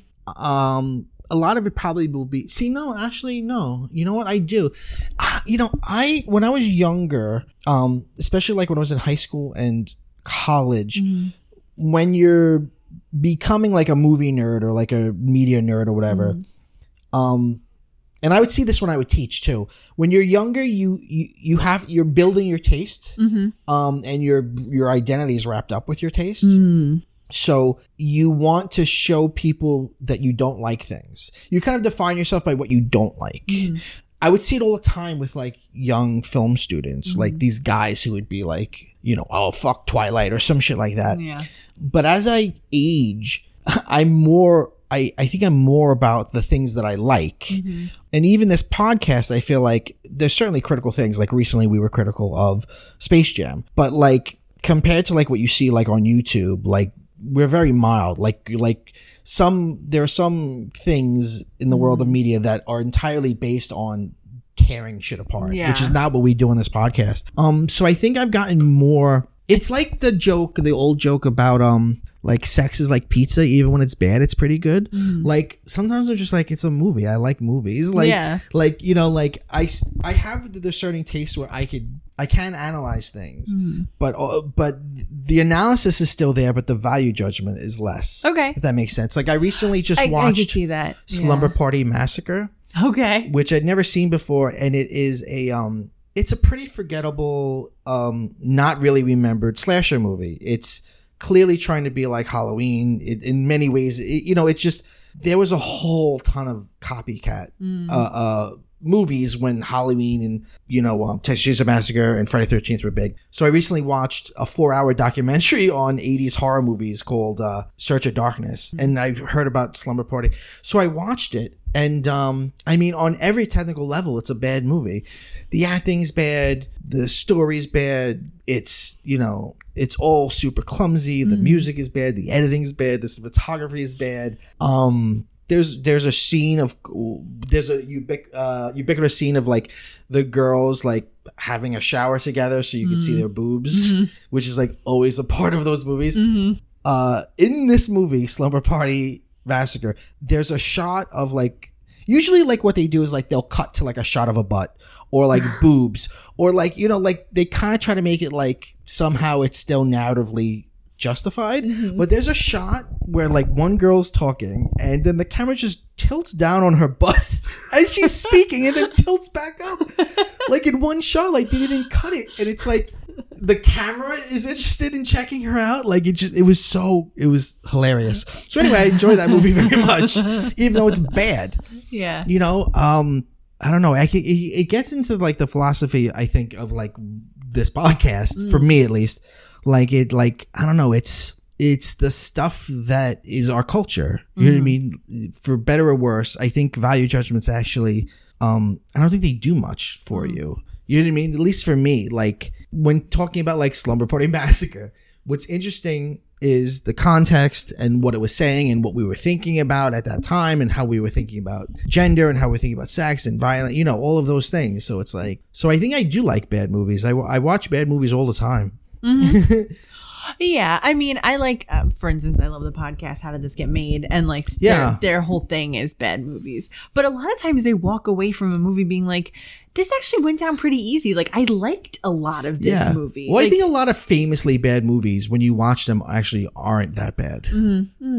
um. A lot of it probably will be. See, no, actually, no. You know what? I do. Uh, you know, I when I was younger, um, especially like when I was in high school and college, mm-hmm. when you're becoming like a movie nerd or like a media nerd or whatever, mm-hmm. um, and I would see this when I would teach too. When you're younger, you you, you have you're building your taste, mm-hmm. um, and your your identity is wrapped up with your taste. Mm. So you want to show people that you don't like things. You kind of define yourself by what you don't like. Mm-hmm. I would see it all the time with like young film students, mm-hmm. like these guys who would be like, you know, oh, fuck Twilight or some shit like that. Yeah. But as I age, I'm more, I, I think I'm more about the things that I like. Mm-hmm. And even this podcast, I feel like there's certainly critical things. Like recently we were critical of Space Jam. But like compared to like what you see like on YouTube, like, we're very mild. Like, like some, there are some things in the mm. world of media that are entirely based on tearing shit apart, yeah. which is not what we do on this podcast. Um, so I think I've gotten more. It's like the joke, the old joke about um, like sex is like pizza. Even when it's bad, it's pretty good. Mm. Like sometimes I'm just like, it's a movie. I like movies. Like, yeah. like you know, like I, I have the discerning taste where I could. I can analyze things, mm. but uh, but the analysis is still there, but the value judgment is less. Okay, if that makes sense. Like I recently just I, watched I could see that. Slumber yeah. Party Massacre. Okay, which I'd never seen before, and it is a um, it's a pretty forgettable, um, not really remembered slasher movie. It's clearly trying to be like Halloween. It, in many ways, it, you know, it's just there was a whole ton of copycat. Mm. Uh, uh, movies when Halloween and, you know, um, Texas Chainsaw Massacre and Friday the thirteenth were big. So I recently watched a four hour documentary on eighties horror movies called uh, Search of Darkness. Mm-hmm. And I've heard about Slumber Party. So I watched it. And um, I mean, on every technical level, it's a bad movie. The acting's bad. The story's bad. It's, you know, it's all super clumsy. The mm-hmm. music is bad. The editing's bad. The cinematography is bad. Um... There's there's a scene of there's a ubic, uh, ubiquitous scene of like the girls like having a shower together so you can mm-hmm. see their boobs, mm-hmm. which is like always a part of those movies. Mm-hmm. Uh, in this movie, Slumber Party Massacre, there's a shot of like usually like what they do is like they'll cut to like a shot of a butt or like boobs or like, you know, like they kind of try to make it like somehow it's still narratively justified, mm-hmm. but there's a shot where like one girl's talking and then the camera just tilts down on her butt as she's speaking and then tilts back up like in one shot, like they didn't cut it, and it's like the camera is interested in checking her out. Like it just it was so it was hilarious. So anyway, I enjoyed that movie very much, even though it's bad. Yeah, you know, um I don't know, I can, it, it gets into like the philosophy, I think, of like this podcast, mm. for me at least. Like it, like, I don't know, it's it's the stuff that is our culture. You mm-hmm. know what I mean? For better or worse, I think value judgments actually, um, I don't think they do much for mm-hmm. you. You know what I mean? At least for me, like when talking about like Slumber Party Massacre, what's interesting is the context and what it was saying and what we were thinking about at that time and how we were thinking about gender and how we're thinking about sex and violence, you know, all of those things. So it's like, so I think I do like bad movies. I, I watch bad movies all the time. Mm-hmm. Yeah, I mean, I like, um, for instance, I love the podcast How Did This Get Made? And like, yeah. their, their whole thing is bad movies. But a lot of times they walk away from a movie being like, this actually went down pretty easy. Like, I liked a lot of this yeah. movie. Well, like, I think a lot of famously bad movies, when you watch them, actually aren't that bad. Mm-hmm, mm-hmm.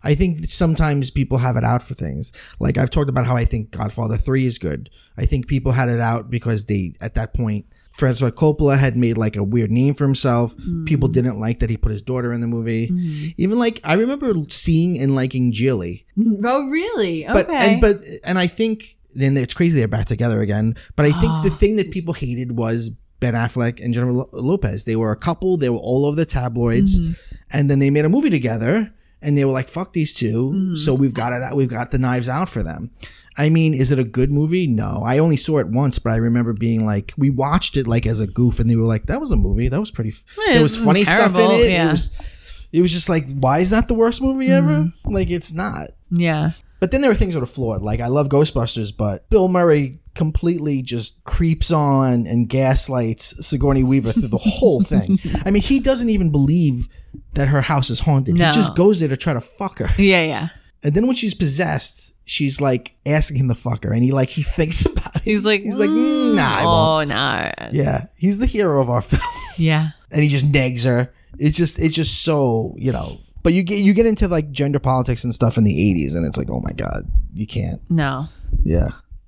I think sometimes people have it out for things. Like I've talked about how I think Godfather three is good. I think people had it out because they, at that point, Francis Ford Coppola had made like a weird name for himself. Mm. People didn't like that he put his daughter in the movie. Mm. Even like I remember seeing and liking Geely. Oh, really? Okay. But and but and I think then it's crazy they're back together again. But I think oh. the thing that people hated was Ben Affleck and Jennifer Lopez. They were a couple. They were all over the tabloids, mm-hmm. and then they made a movie together. And they were like, "Fuck these two." Mm. So we've got it out. We've got the knives out for them. I mean, is it a good movie? No. I only saw it once, but I remember being like, we watched it like as a goof, and they were like, "That was a movie. That was pretty. F- it there was funny terrible, stuff in it. Yeah. It was, it was just like, why is that the worst movie mm. ever? Like, it's not. Yeah. But then there are things that are flawed. Like, I love Ghostbusters, but Bill Murray completely just creeps on and gaslights Sigourney Weaver through the whole thing. I mean, he doesn't even believe that her house is haunted. No. He just goes there to try to fuck her. Yeah, yeah. And then when she's possessed, she's like asking him to fuck her, and he like he thinks about it. He's like, he's like, mm, nah, I oh, won't. nah. Yeah, he's the hero of our film. Yeah, and he just negs her. It's just, it's just so, you know. But you get you get into like gender politics and stuff in the eighties, and it's like, oh my god, you can't. No. Yeah.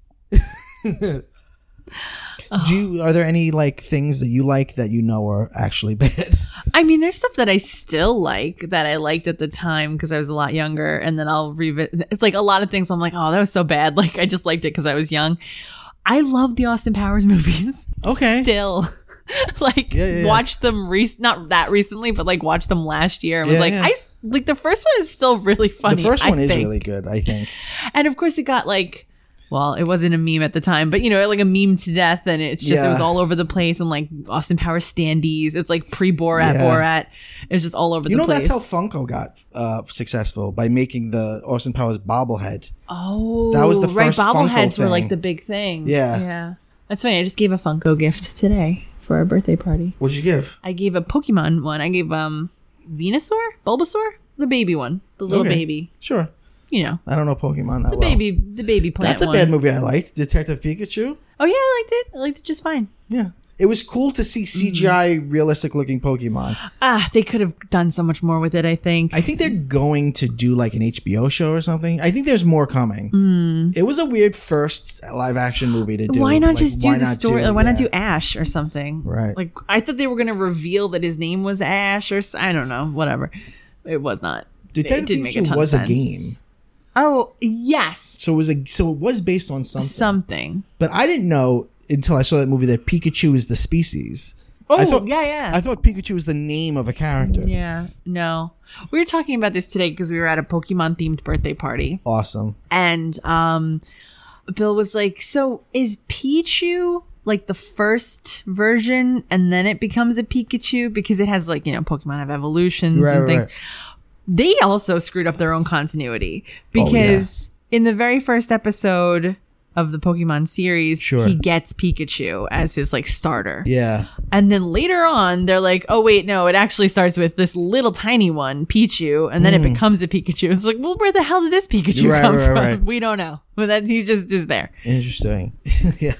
Oh. Do you, are there any like things that you like that you know are actually bad? I mean, there's stuff that I still like that I liked at the time because I was a lot younger, and then I'll revisit. It's like a lot of things I'm like, oh, that was so bad. Like I just liked it because I was young. I love the Austin Powers movies. Okay. Still. like yeah, yeah, yeah. watched them re- not that recently, but like watched them last year and was yeah, like, yeah. I like the first one is still really funny. The first one I is think. really good, I think. And of course, it got like. Well, it wasn't a meme at the time, but you know, like a meme to death, and it's just yeah. it was all over the place, and like Austin Powers standees. It's like pre-Borat, yeah. Borat. It was just all over you the know, place. that's how Funko got uh, successful, by making the Austin Powers bobblehead. Oh, that was the right. first Bobbleheads Funko were thing. like the big thing. Yeah, yeah. That's funny. I just gave a Funko gift today for our birthday party. What'd you give? I gave a Pokemon one. I gave um Venusaur, Bulbasaur, the baby one, the little okay. baby. Sure. You know, I don't know Pokemon that the well. baby, the baby plant. That's a one. bad movie I liked. Detective Pikachu. Oh yeah, I liked it. I liked it just fine. Yeah, it was cool to see C G I mm-hmm. realistic looking Pokemon. Ah, they could have done so much more with it. I think. I think they're going to do like an H B O show or something. I think there's more coming. Mm. It was a weird first live action movie to do. Why not like, just do why the not story? Do, why yeah. not do Ash or something? Right. Like I thought they were going to reveal that his name was Ash, or I don't know, whatever. It was not. Detective it didn't make a Pikachu ton was of a sense. game. Oh yes. So it was a so it was based on something. Something. But I didn't know until I saw that movie that Pikachu is the species. Oh I thought, yeah, yeah. I thought Pikachu was the name of a character. Yeah. No. We were talking about this today because we were at a Pokemon themed birthday party. Awesome. And um, Bill was like, "So is Pichu like the first version, and then it becomes a Pikachu because it has like you know Pokemon have evolutions right, and things." Right. They also screwed up their own continuity because oh, yeah. in the very first episode of the Pokemon series, sure. he gets Pikachu as his like starter. Yeah. And then later on, they're like, oh, wait, no, it actually starts with this little tiny one, Pichu, and then mm. it becomes a Pikachu. It's like, well, where the hell did this Pikachu right, come right, from? Right. We don't know. But that he just is there. Interesting. yeah.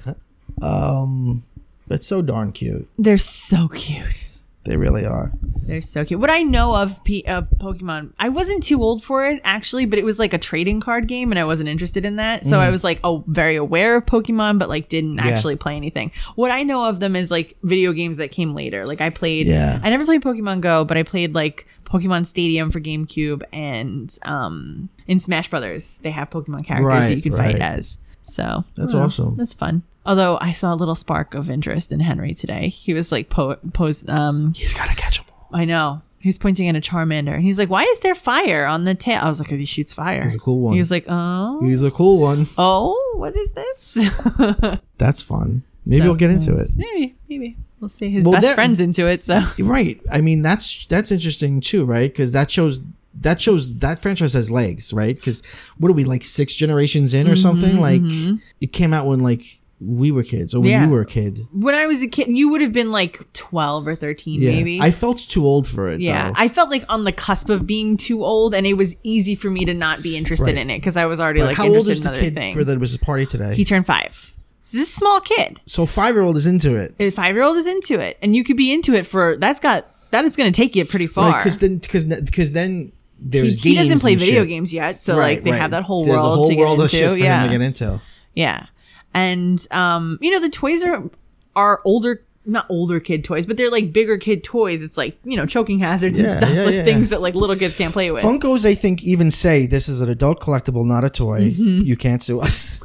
Um, but so darn cute. They're so cute. They really are. They're so cute. What I know of P- uh, Pokemon, I wasn't too old for it, actually, but it was like a trading card game, and I wasn't interested in that. So mm. I was like, oh, very aware of Pokemon, but like didn't yeah. actually play anything. What I know of them is like video games that came later. Like I played, yeah. I never played Pokemon Go, but I played like Pokemon Stadium for GameCube, and um, in Smash Brothers, they have Pokemon characters right, that you can right. fight as. So that's well, awesome. That's fun. Although I saw a little spark of interest in Henry today. He was like, po- pose. Um, He's got to catch them all. I know. He's pointing at a Charmander. And he's like, why is there fire on the tail? I was like, because he shoots fire. He's a cool one. He was like, oh. He's a cool one. Oh, what is this? That's fun. Maybe so, we'll get into it. Maybe, maybe. We'll see. His well, best friend's into it, so. Right. I mean, that's that's interesting too, right? Because that shows... That shows that franchise has legs, right? Because what are we, like six generations in or mm-hmm, something? Like mm-hmm. it came out when like we were kids or when yeah. you were a kid. When I was a kid, you would have been like twelve or thirteen, yeah. maybe. I felt too old for it. Yeah, though. I felt like on the cusp of being too old, and it was easy for me to not be interested right. in it because I was already but like how interested old is in the another kid thing. for that was a party today? He turned five. So this is a small kid. So five year old is into it. A five year old is into it, and you could be into it for that's got that is going to take you pretty far. Because right, then because because then. there's he, he games doesn't play and video shit. games yet, so Right, like they right. have that whole There's world a whole to world get of shit into. for Yeah, him to get into. yeah, and um, you know the toys are are older. Not older kid toys, but they're like bigger kid toys. It's like, you know, choking hazards Yeah, and stuff, yeah, like yeah. things that like little kids can't play with. Funkos, I think, even say this is an adult collectible, not a toy. Mm-hmm. You can't sue us.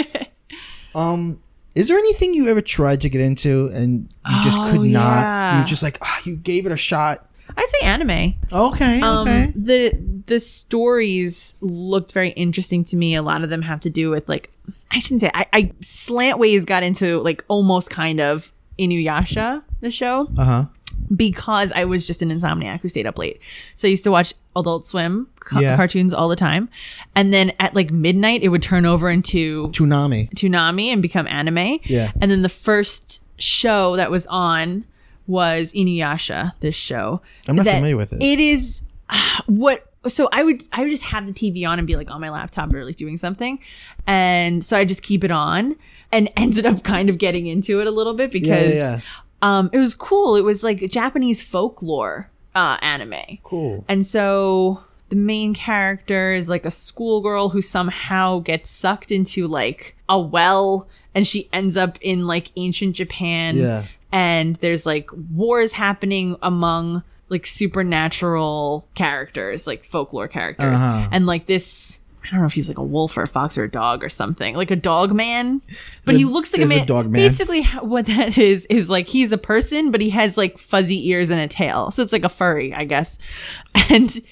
um, is there anything you ever tried to get into and you just Oh, could not? yeah. You just like, ah, you gave it a shot. I'd say anime. Okay, Um, okay. the the stories looked very interesting to me. A lot of them have to do with like, I shouldn't say, I, I slantways got into like almost kind of Inuyasha, the show, Uh huh. because I was just an insomniac who stayed up late. So I used to watch Adult Swim ca- Yeah. cartoons all the time. And then at like midnight, it would turn over into Toonami. Toonami and become anime. Yeah. And then the first show that was on was Inuyasha, this show. I'm not That familiar with it. It is uh, what so I would I would just have the T V on and be like on my laptop or like doing something. And so I just keep it on and ended up kind of getting into it a little bit because yeah, yeah. um it was cool. It was like Japanese folklore uh anime. Cool. And so the main character is like a schoolgirl who somehow gets sucked into like a well and she ends up in like ancient Japan. Yeah. And there's like wars happening among like supernatural characters, like folklore characters. Uh-huh. And like this, I don't know if he's like a wolf or a fox or a dog or something, like a dog man. But There's he a- looks like a there's a man. dog man. Basically, how- what that is, is like he's a person, but he has like fuzzy ears and a tail. So it's like a furry, I guess. And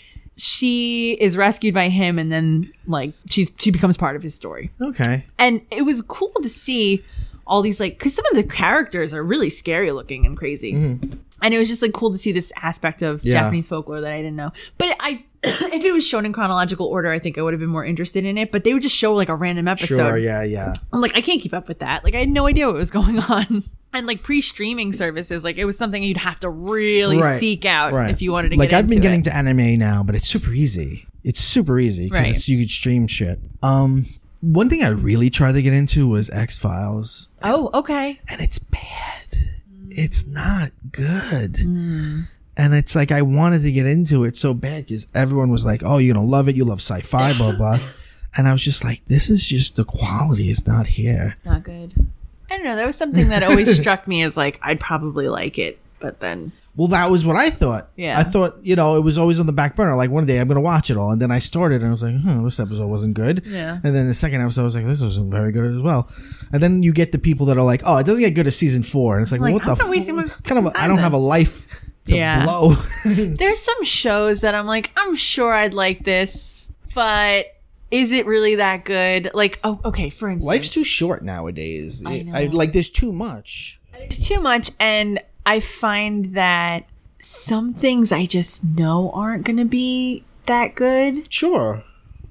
she is rescued by him and then like she's she becomes part of his story. Okay. And it was cool to see all these like because some of the characters are really scary looking and crazy. Mhm. And it was just like cool to see this aspect of Yeah. Japanese folklore that I didn't know. But I if it was shown in chronological order, I think I would have been more interested in it. But they would just show like a random episode. Sure. Yeah. Yeah. I'm like, I can't keep up with that. Like I had no idea what was going on. And like pre-streaming services, like it was something you'd have to really Right, seek out Right. if you wanted to like get I've into been getting it. to anime now, but it's super easy. It's super easy because Right. you could stream shit. Um, one thing I really tried to get into was X Files, Oh, okay. and it's bad. It's not good. Mm. And it's like I wanted to get into it so bad because everyone was like, "Oh, you're gonna love it. You love sci-fi, blah blah." And I was just like, "This is just the quality is not here." Not good. I don't know. That was something that always struck me as like, I'd probably like it. But then, Well, that was what I thought. Yeah. I thought, you know, it was always on the back burner. Like one day I'm gonna watch it all, and then I started, and I was like, "Hmm, this episode wasn't good." Yeah. And then the second episode, I was like, "This wasn't very good as well." And then you get the people that are like, "Oh, it doesn't get good to season four," and it's like, Like, "What I'm the not wasting my f- kind of? A, I time don't then. have a life to Yeah. blow." there's some shows that I'm like, I'm sure I'd like this, but is it really that good? Like, oh, okay, for instance. Life's too short nowadays. I I, know. like there's too much. It's too much, and I find that some things I just know aren't going to be that good. Sure.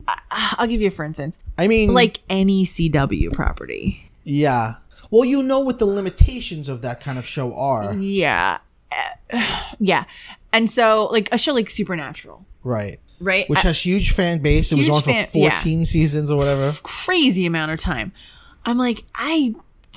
I- I'll give you a for instance. I mean, Like any C W property. yeah. Well, you know what the limitations of that kind of show are, Yeah. Uh, yeah. And so, like, a show like Supernatural, right? right? Which I- has huge fan base. It was Huge on for fan- yeah. fourteen seasons or whatever. crazy amount of time. I'm like, I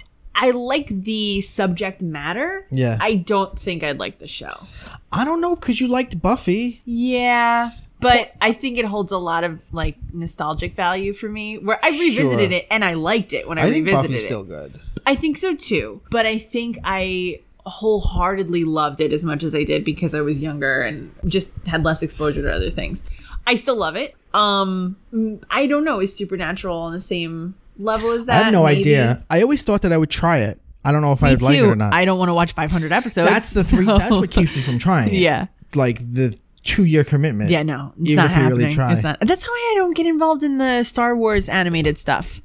I like the subject matter. Yeah. I don't think I'd like the show. I don't know because you liked Buffy. Yeah. But I think it holds a lot of like nostalgic value for me. Where I revisited Sure. it and I liked it when I, I think revisited Buffy's it. still good. I think so too. But I think I wholeheartedly loved it as much as I did because I was younger and just had less exposure to other things. I still love it. Um, I don't know. Is Supernatural on the same level as that? I have no Maybe. idea. I always thought that I would try it. I don't know if Me I'd too. like it or not. I don't want to watch five hundred episodes. that's the three. so- That's what keeps me from trying it. Yeah. Like the two-year commitment. Yeah, no, it's Even not if you happening. really try. It's not. That's why I don't get involved in the Star Wars animated stuff.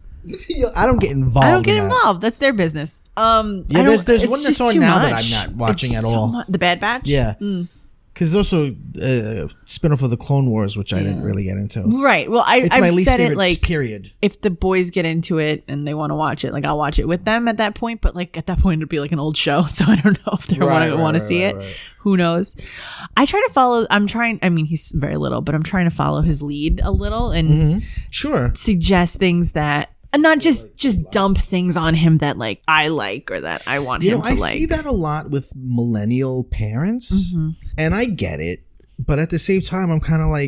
I don't get involved. I don't get in that. involved. That's their business. Um, Yeah, I there's- don't- there's it's one that's just on too now that much. I'm not watching It's at so all. mu- the Bad Batch. Yeah. Mm. Because there's also a spin-off of the Clone Wars, which I didn't Yeah. really get into. Right. Well, I, It's I've my least said favorite it like period. if the boys get into it and they want to watch it, like I'll watch it with them at that point. But like at that point, it'd be like an old show, so I don't know if they Right, want to right, want to right, see right, it. right. Who knows? I try to follow. I'm trying. I mean, he's very little, but I'm trying to follow his lead a little and Mhm. Sure. suggest things that. And not just just dump things on him that like I like or that I want You him know, to I like. see that a lot with millennial parents, Mhm. and I get it. But at the same time, I'm kind of like,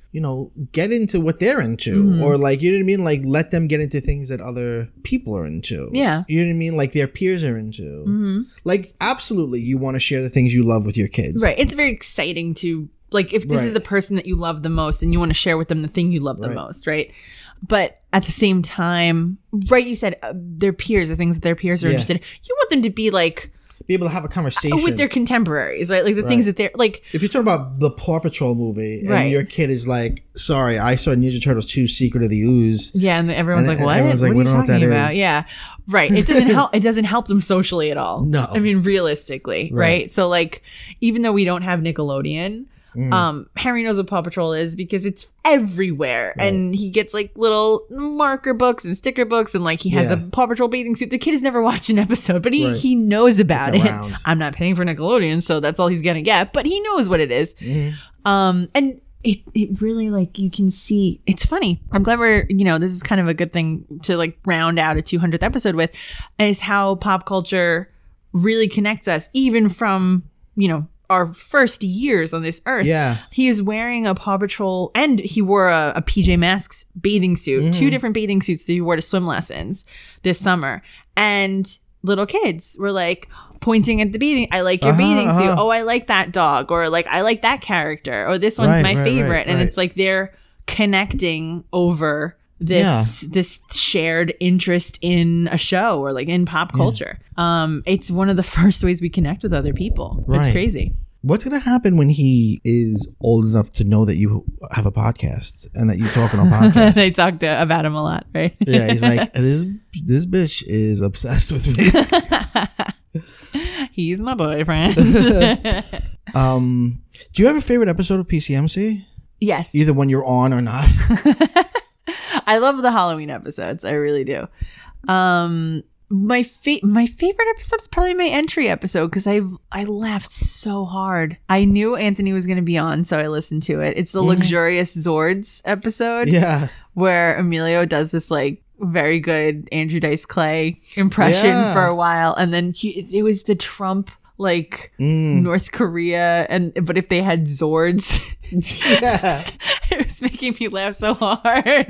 you know, get into what they're into. Mhm. Or like, you know what I mean? Like, let them get into things that other people are into. Yeah. You know what I mean? Like their peers are into. Mm-hmm. Like, absolutely, you want to share the things you love with your kids. Right. It's very exciting to, like, if this Right. is the person that you love the most and you want to share with them the thing you love the Right. most, right? But at the same time, right, you said uh, their peers, the things that their peers are Yeah. interested in. You want them to be like Be able to have a conversation. with their contemporaries, right? Like the things Right. that they're like. If you're talking about the Paw Patrol movie and Right. your kid is like, sorry, I saw Ninja Turtles two Secret of the Ooze. Yeah, and everyone's And- like, and "What? everyone's like, what we are you don't know what talking that about?" is. Yeah, right. It doesn't help. It doesn't help them socially at all. No. I mean, realistically, right? Right. So, like, even though we don't have Nickelodeon, Mm. um, Henry knows what Paw Patrol is because it's everywhere, Right. and he gets like little marker books and sticker books, and like he has Yeah. a Paw Patrol bathing suit. The kid has never watched an episode, but he Right. he knows about It's it. around. I'm not paying for Nickelodeon, so that's all he's gonna get. But he knows what it is. Mhm. Um, and it, it really, like, you can see, it's funny. I'm glad we're, you know, this is kind of a good thing to like round out a two hundredth episode with, is how pop culture really connects us, even from, you know, our first years on this earth. Yeah. He is wearing a Paw Patrol, and he wore a, a P J Masks bathing suit, Mhm. two different bathing suits that he wore to swim lessons this summer. And little kids were like pointing at the bathing, I like your Uh-huh, bathing suit. uh-huh. Oh, I like that dog. Or like, I like that character. Or this one's Right, my right, favorite. right, and right. it's like they're connecting over this this shared interest in a show or like in pop culture. Um, it's one of the first ways we connect with other people. It's Right. crazy. What's going to happen when he is old enough to know that you have a podcast and that you talk on a podcast? They talk to, about him a lot, right? Yeah, he's like, this this bitch is obsessed with me. He's my boyfriend. Um, do you have a favorite episode of P C M C? Yes. Either when you're on or not. I love the Halloween episodes. I really do. Um, my fa- my favorite episode is probably my entry episode because I I laughed so hard. I knew Anthony was going to be on, so I listened to it. It's the Mhm. Luxurious Zords episode Yeah. where Emilio does this like very good Andrew Dice Clay impression Yeah. for a while, and then he, it was the Trump like Mm. North Korea, and but if they had Zords. Yeah. It was making me laugh so hard.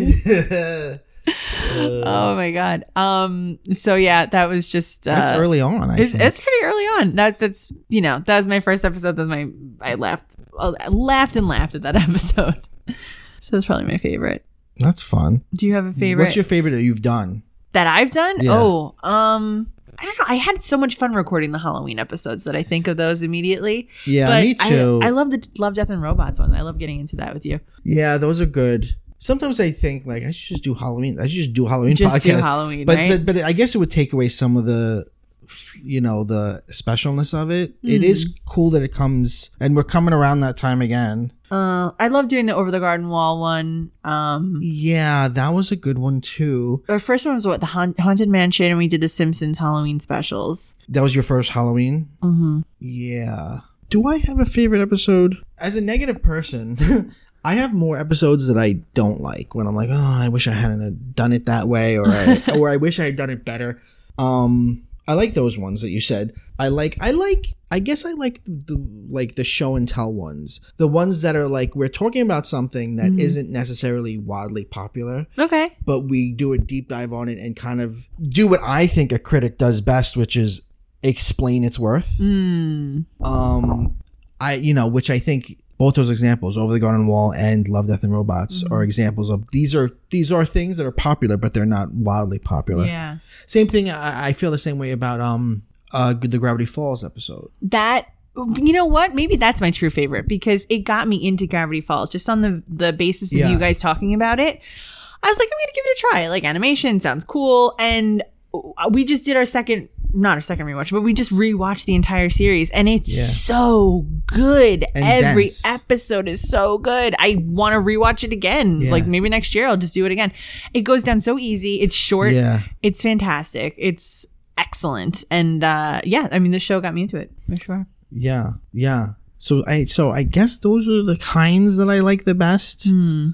Oh my god. Um. So yeah, that was just. Uh, That's early on. I It's, think. it's pretty early on. That that's you know that was my first episode. That was my I laughed, I laughed and laughed at that episode. So that's probably my favorite. That's fun. Do you have a favorite What's your favorite that you've done? that I've done? Yeah. Oh, um, I don't know. I had so much fun recording the Halloween episodes that I think of those immediately. Yeah, but me too. I, I love the Love, Death, and Robots one. I love getting into that with you. Yeah, those are good. Sometimes I think like I should just do Halloween. I should just do a Halloween Just podcast. do Halloween, but, right? but but I guess it would take away some of the, you know, the specialness of it. It Mm. is cool that it comes, and we're coming around that time again. Uh, I love doing the Over the Garden Wall one. Um, Yeah, that was a good one too. our first one was what the Haun- Haunted Mansion, and we did the Simpsons Halloween specials. That was your first Halloween. Mm-hmm. Yeah. Do I have a favorite episode? As a negative person, I have more episodes that I don't like when I'm like, oh, I wish I hadn't done it that way, or I, or I wish I had done it better. Um, I like those ones that you said. I like. I like. I guess I like the, the like the show and tell ones. The ones that are like we're talking about something that Mhm. isn't necessarily wildly popular, Okay. but we do a deep dive on it and kind of do what I think a critic does best, which is explain its worth. Mm. Um, I you know, which I think both those examples, Over the Garden Wall and Love, Death, and Robots, Mhm. are examples of these are these are things that are popular, but they're not wildly popular. Yeah. Same thing. I, I feel the same way about um uh the Gravity Falls episode. That. You know what? Maybe that's my true favorite because it got me into Gravity Falls just on the the basis of Yeah. you guys talking about it. I was like, I'm gonna give it a try. Like animation sounds cool, and we just did our second, not our second rewatch, but we just rewatched the entire series, and it's Yeah. so good. And Every dense. episode is so good. I want to rewatch it again. Yeah. Like maybe next year I'll just do it again. It goes down so easy. It's short. Yeah. It's fantastic. It's excellent, and uh, yeah, I mean the show got me into it for sure. Yeah. Yeah. So I so I guess those are the kinds that I like the best. Hmm.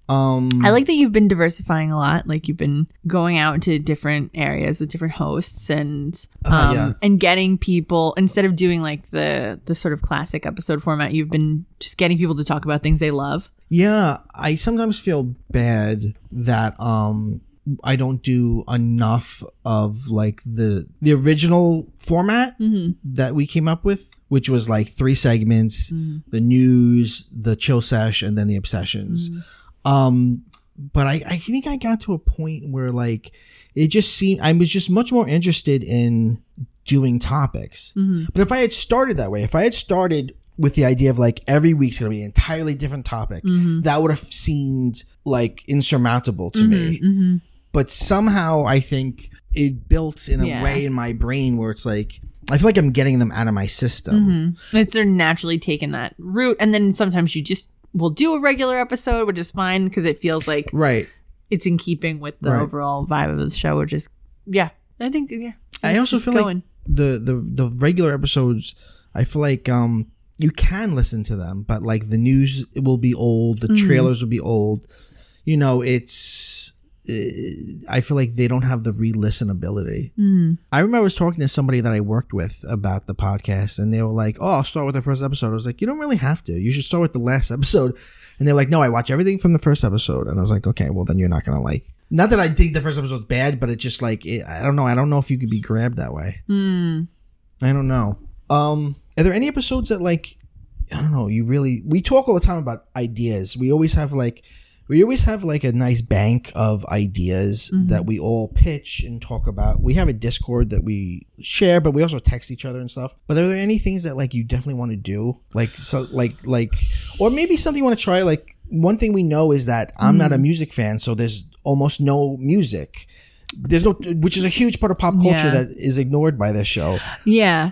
Um, I like that you've been diversifying a lot. Like you've been going out to different areas with different hosts and um, Uh, yeah. and getting people, instead of doing like the the sort of classic episode format, you've been just getting people to talk about things they love. Yeah, I sometimes feel bad that um I don't do enough of like the the original format Mm-hmm. that we came up with, which was like three segments: Mm-hmm. the news, the chill sesh, and then the obsessions. Mm-hmm. Um, but I, I think I got to a point where like it just seemed I was just much more interested in doing topics. Mm-hmm. But if I had started that way, if I had started with the idea of like every week's gonna be an entirely different topic, Mm-hmm. that would have seemed like insurmountable to Mm-hmm. me. Mm-hmm. But somehow I think it built in a Yeah. way in my brain where it's like I feel like I'm getting them out of my system. Mm-hmm. It's they're naturally taking that route, and then sometimes you just will do a regular episode, which is fine because it feels like Right. it's in keeping with the Right. overall vibe of the show, which is yeah. I think yeah. I it's also just feel going. like the, the the regular episodes, I feel like um you can listen to them, but like the news will be old, the Mhm. trailers will be old. You know, it's uh, I feel like they don't have the re-listen ability. Mm. I remember I was talking to somebody that I worked with about the podcast, and they were like, "Oh, I'll start with the first episode." I was like, "You don't really have to. You should start with the last episode." And they're like, "No, I watch everything from the first episode." And I was like, "Okay, well then you're not gonna like." Not that I think the first episode's bad, but it's just like it, I don't know. I don't know if you could be grabbed that way. Mm. I don't know. Um, are there any episodes that like I don't know? You really we talk all the time about ideas. We always have like. We always have like a nice bank of ideas Mhm. that we all pitch and talk about. We have a Discord that we share, but we also text each other and stuff. But are there any things that like you definitely want to do? Like so like like or maybe something you want to try? Like one thing we know is that I'm not a music fan, so there's almost no music. There's no which is a huge part of pop culture Yeah. that is ignored by this show. Yeah.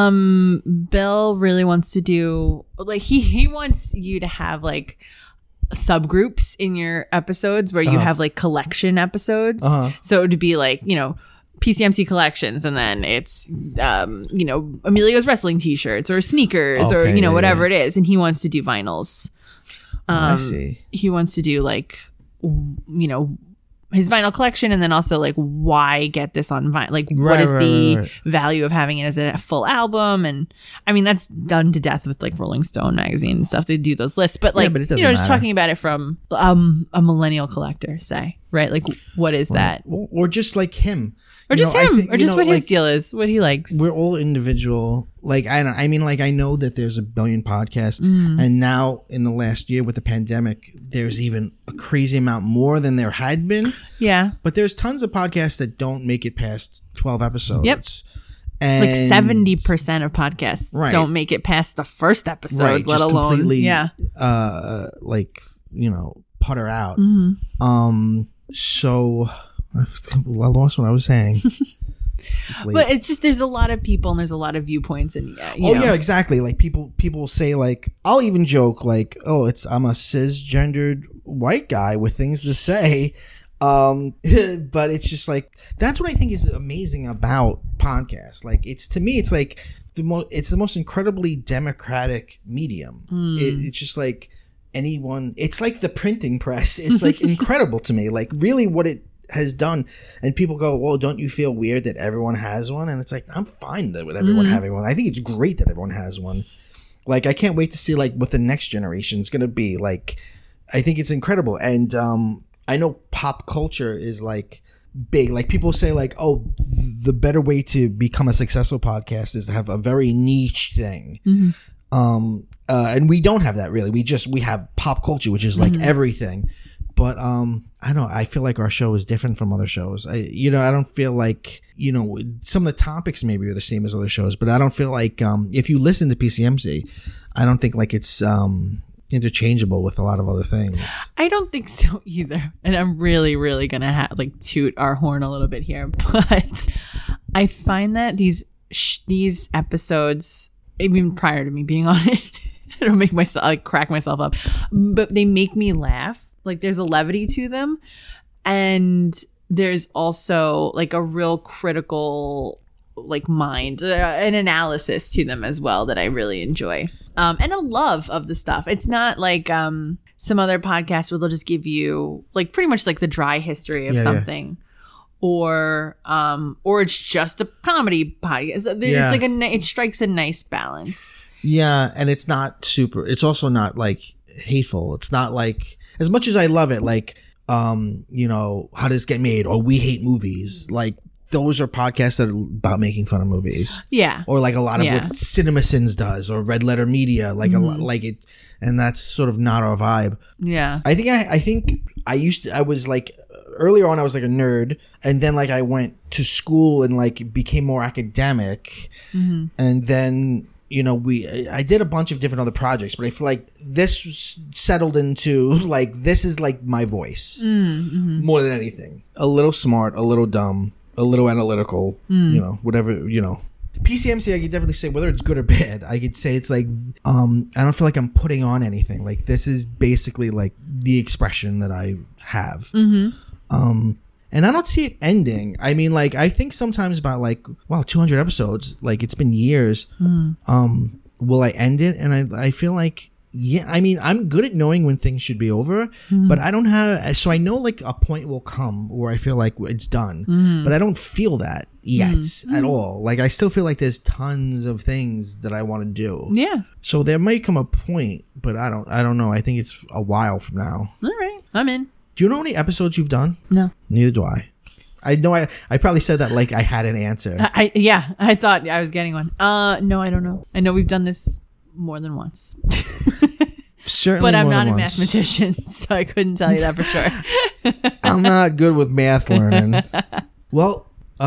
Um Bill really wants to do like he he wants you to have like subgroups in your episodes where you Uh-huh. have like collection episodes. Uh-huh. So it would be like, you know, P C M C collections, and then it's um, you know, Emilio's wrestling t-shirts or sneakers or Okay, you know, yeah, whatever yeah. it is, and he wants to do vinyls. Oh, I Um, see. He wants to do like w- you know, his vinyl collection, and then also like why get this on vinyl, like what Right, is right, the right, right. value of having it as a full album. And I mean that's done to death with like Rolling Stone magazine and stuff. They do those lists, but like but it you doesn't know, just matter. talking about it from um a millennial collector, say, right? Like what is that, Or, or just like him. or You just know, I him, think- or you just know, what like, his deal is, what he likes. We're all individual. Like I don't. I mean, like I know that there's a billion podcasts, Mm. and now in the last year with the pandemic, there's even a crazy amount more than there had been. Yeah, But there's tons of podcasts that don't make it past twelve episodes. Yep. And like seventy percent of podcasts Right. don't make it past the first episode, right, let just alone completely, yeah. uh, like you know, putter out. Mhm. Um. So I lost what I was saying. It's late. But it's just there's a lot of people and there's a lot of viewpoints, and yeah, you Oh know. yeah, exactly. Like people, people say like, I'll even joke like, oh, it's I'm a cisgendered white guy with things to say, um, but it's just like that's what I think is amazing about podcasts. Like it's to me, it's like the most, it's the most incredibly democratic medium. Mm. It, it's just like anyone. It's like the printing press. It's like incredible to me. Like really, what it has done, and people go, well, don't you feel weird that everyone has one? And it's like, I'm fine with everyone Mhm. having one. I think it's great that everyone has one. Like I can't wait to see like what the next generation is going to be like. I think it's incredible. And um I know pop culture is like big. Like people say like, oh, the better way to become a successful podcast is to have a very niche thing. Mhm. Um uh and we don't have that really. We just we have pop culture, which is like Mhm. everything. But um, I don't know. I feel like our show is different from other shows. I, you know, I don't feel like, you know, some of the topics maybe are the same as other shows, but I don't feel like um, if you listen to P C M C, I don't think like it's um, interchangeable with a lot of other things. I don't think so either. And I'm really, really gonna have like toot our horn a little bit here, but I find that these sh- these episodes, even prior to me being on it, I don't make myself like crack myself up, but they make me laugh. Like there's a levity to them, and there's also like a real critical like mind, uh, an analysis to them as well that I really enjoy, um, and a love of the stuff. It's not like um, some other podcasts where they'll just give you like pretty much like the dry history of Yeah, yeah. something. Or um, or it's just a comedy podcast. It's Yeah. like a ni- it strikes a nice balance. Yeah, and it's not super. It's also not like hateful. It's not like, as much as I love it, like um, you know, How Does This Get Made or We Hate Movies. Like those are podcasts that are about making fun of movies. Yeah. Or like a lot of Yeah. what CinemaSins does or Red Letter Media, like Mhm. a lot, like it, and that's sort of not our vibe. Yeah. I think I, I think I used to, I was like earlier on I was like a nerd, and then like I went to school and like became more academic, Mm-hmm. and then you know we I I did a bunch of different other projects, but I feel like this was settled into like this is like my voice Mm-hmm. more than anything. A little smart, a little dumb, a little analytical, Mm. you know, whatever, you know. P C M C, I could definitely say, whether it's good or bad, I could say it's like, um, I don't feel like I'm putting on anything. Like, this is basically like the expression that I have. Mm-hmm. Um, and I don't see it ending. I mean, like, I think sometimes about like, wow, two hundred episodes, like it's been years. Mm. Um, will I end it? And I, I feel like, yeah, I mean, I'm good at knowing when things should be over, Mm-hmm. but I don't have, so I know like a point will come where I feel like it's done, Mm. but I don't feel that yet Mm. at all. Like, I still feel like there's tons of things that I want to do. Yeah. So there might come a point, but I don't, I don't know. I think it's a while from now. All right. I'm in. Do you know how many episodes you've done? No. Neither do I. I know I, I probably said that like I had an answer. I, I yeah. I thought I was getting one. Uh, no, I don't know. I know we've done this more than once. Certainly But I'm more not than a once. mathematician, so I couldn't tell you that for sure. I'm not good with math learning. Well,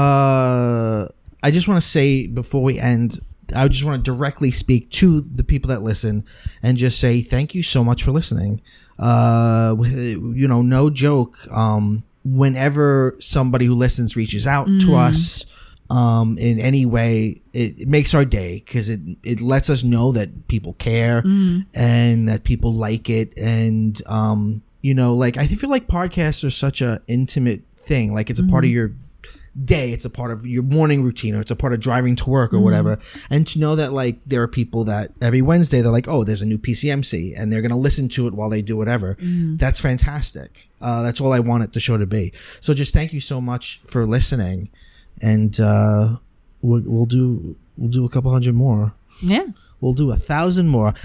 uh, I just want to say before we end, I just want to directly speak to the people that listen and just say thank you so much for listening. Uh, with, you know, no joke. Um, whenever somebody who listens reaches out to Mm. us, um, in any way, it, it makes our day because it it lets us know that people care Mm. and that people like it, and um, you know, like I feel like podcasts are such a intimate thing. Like it's a part of your day, it's a part of your morning routine, or it's a part of driving to work or whatever. And to know that like there are people that every Wednesday they're like, oh, there's a new P C M C, and they're gonna listen to it while they do whatever. That's fantastic. Uh, that's all I wanted the show to be. So just thank you so much for listening, and uh, we'll, we'll do we'll do a couple hundred more. Yeah. We'll do a thousand more.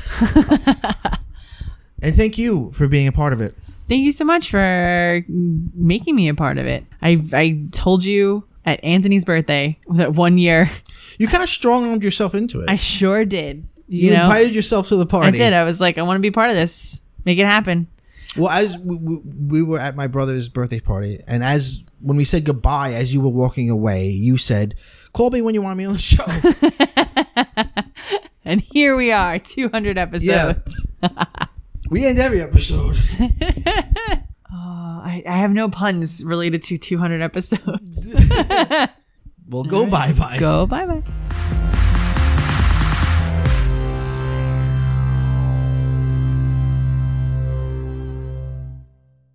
And thank you for being a part of it. Thank you so much for making me a part of it. I I told you at Anthony's birthday that one year. You kind of strong-armed yourself into it. I sure did. You, you know, invited yourself to the I party. did. I was like, I want to be part of this. Make it happen. Well, as we, we, we were at my brother's birthday party, and as when we said goodbye, as you were walking away, you said, "Call me when you want me on the show." And here we are, two hundred episodes. Yeah. We end every episode. Oh, I, I have no puns related to two hundred episodes. Well, go bye bye. Go bye bye.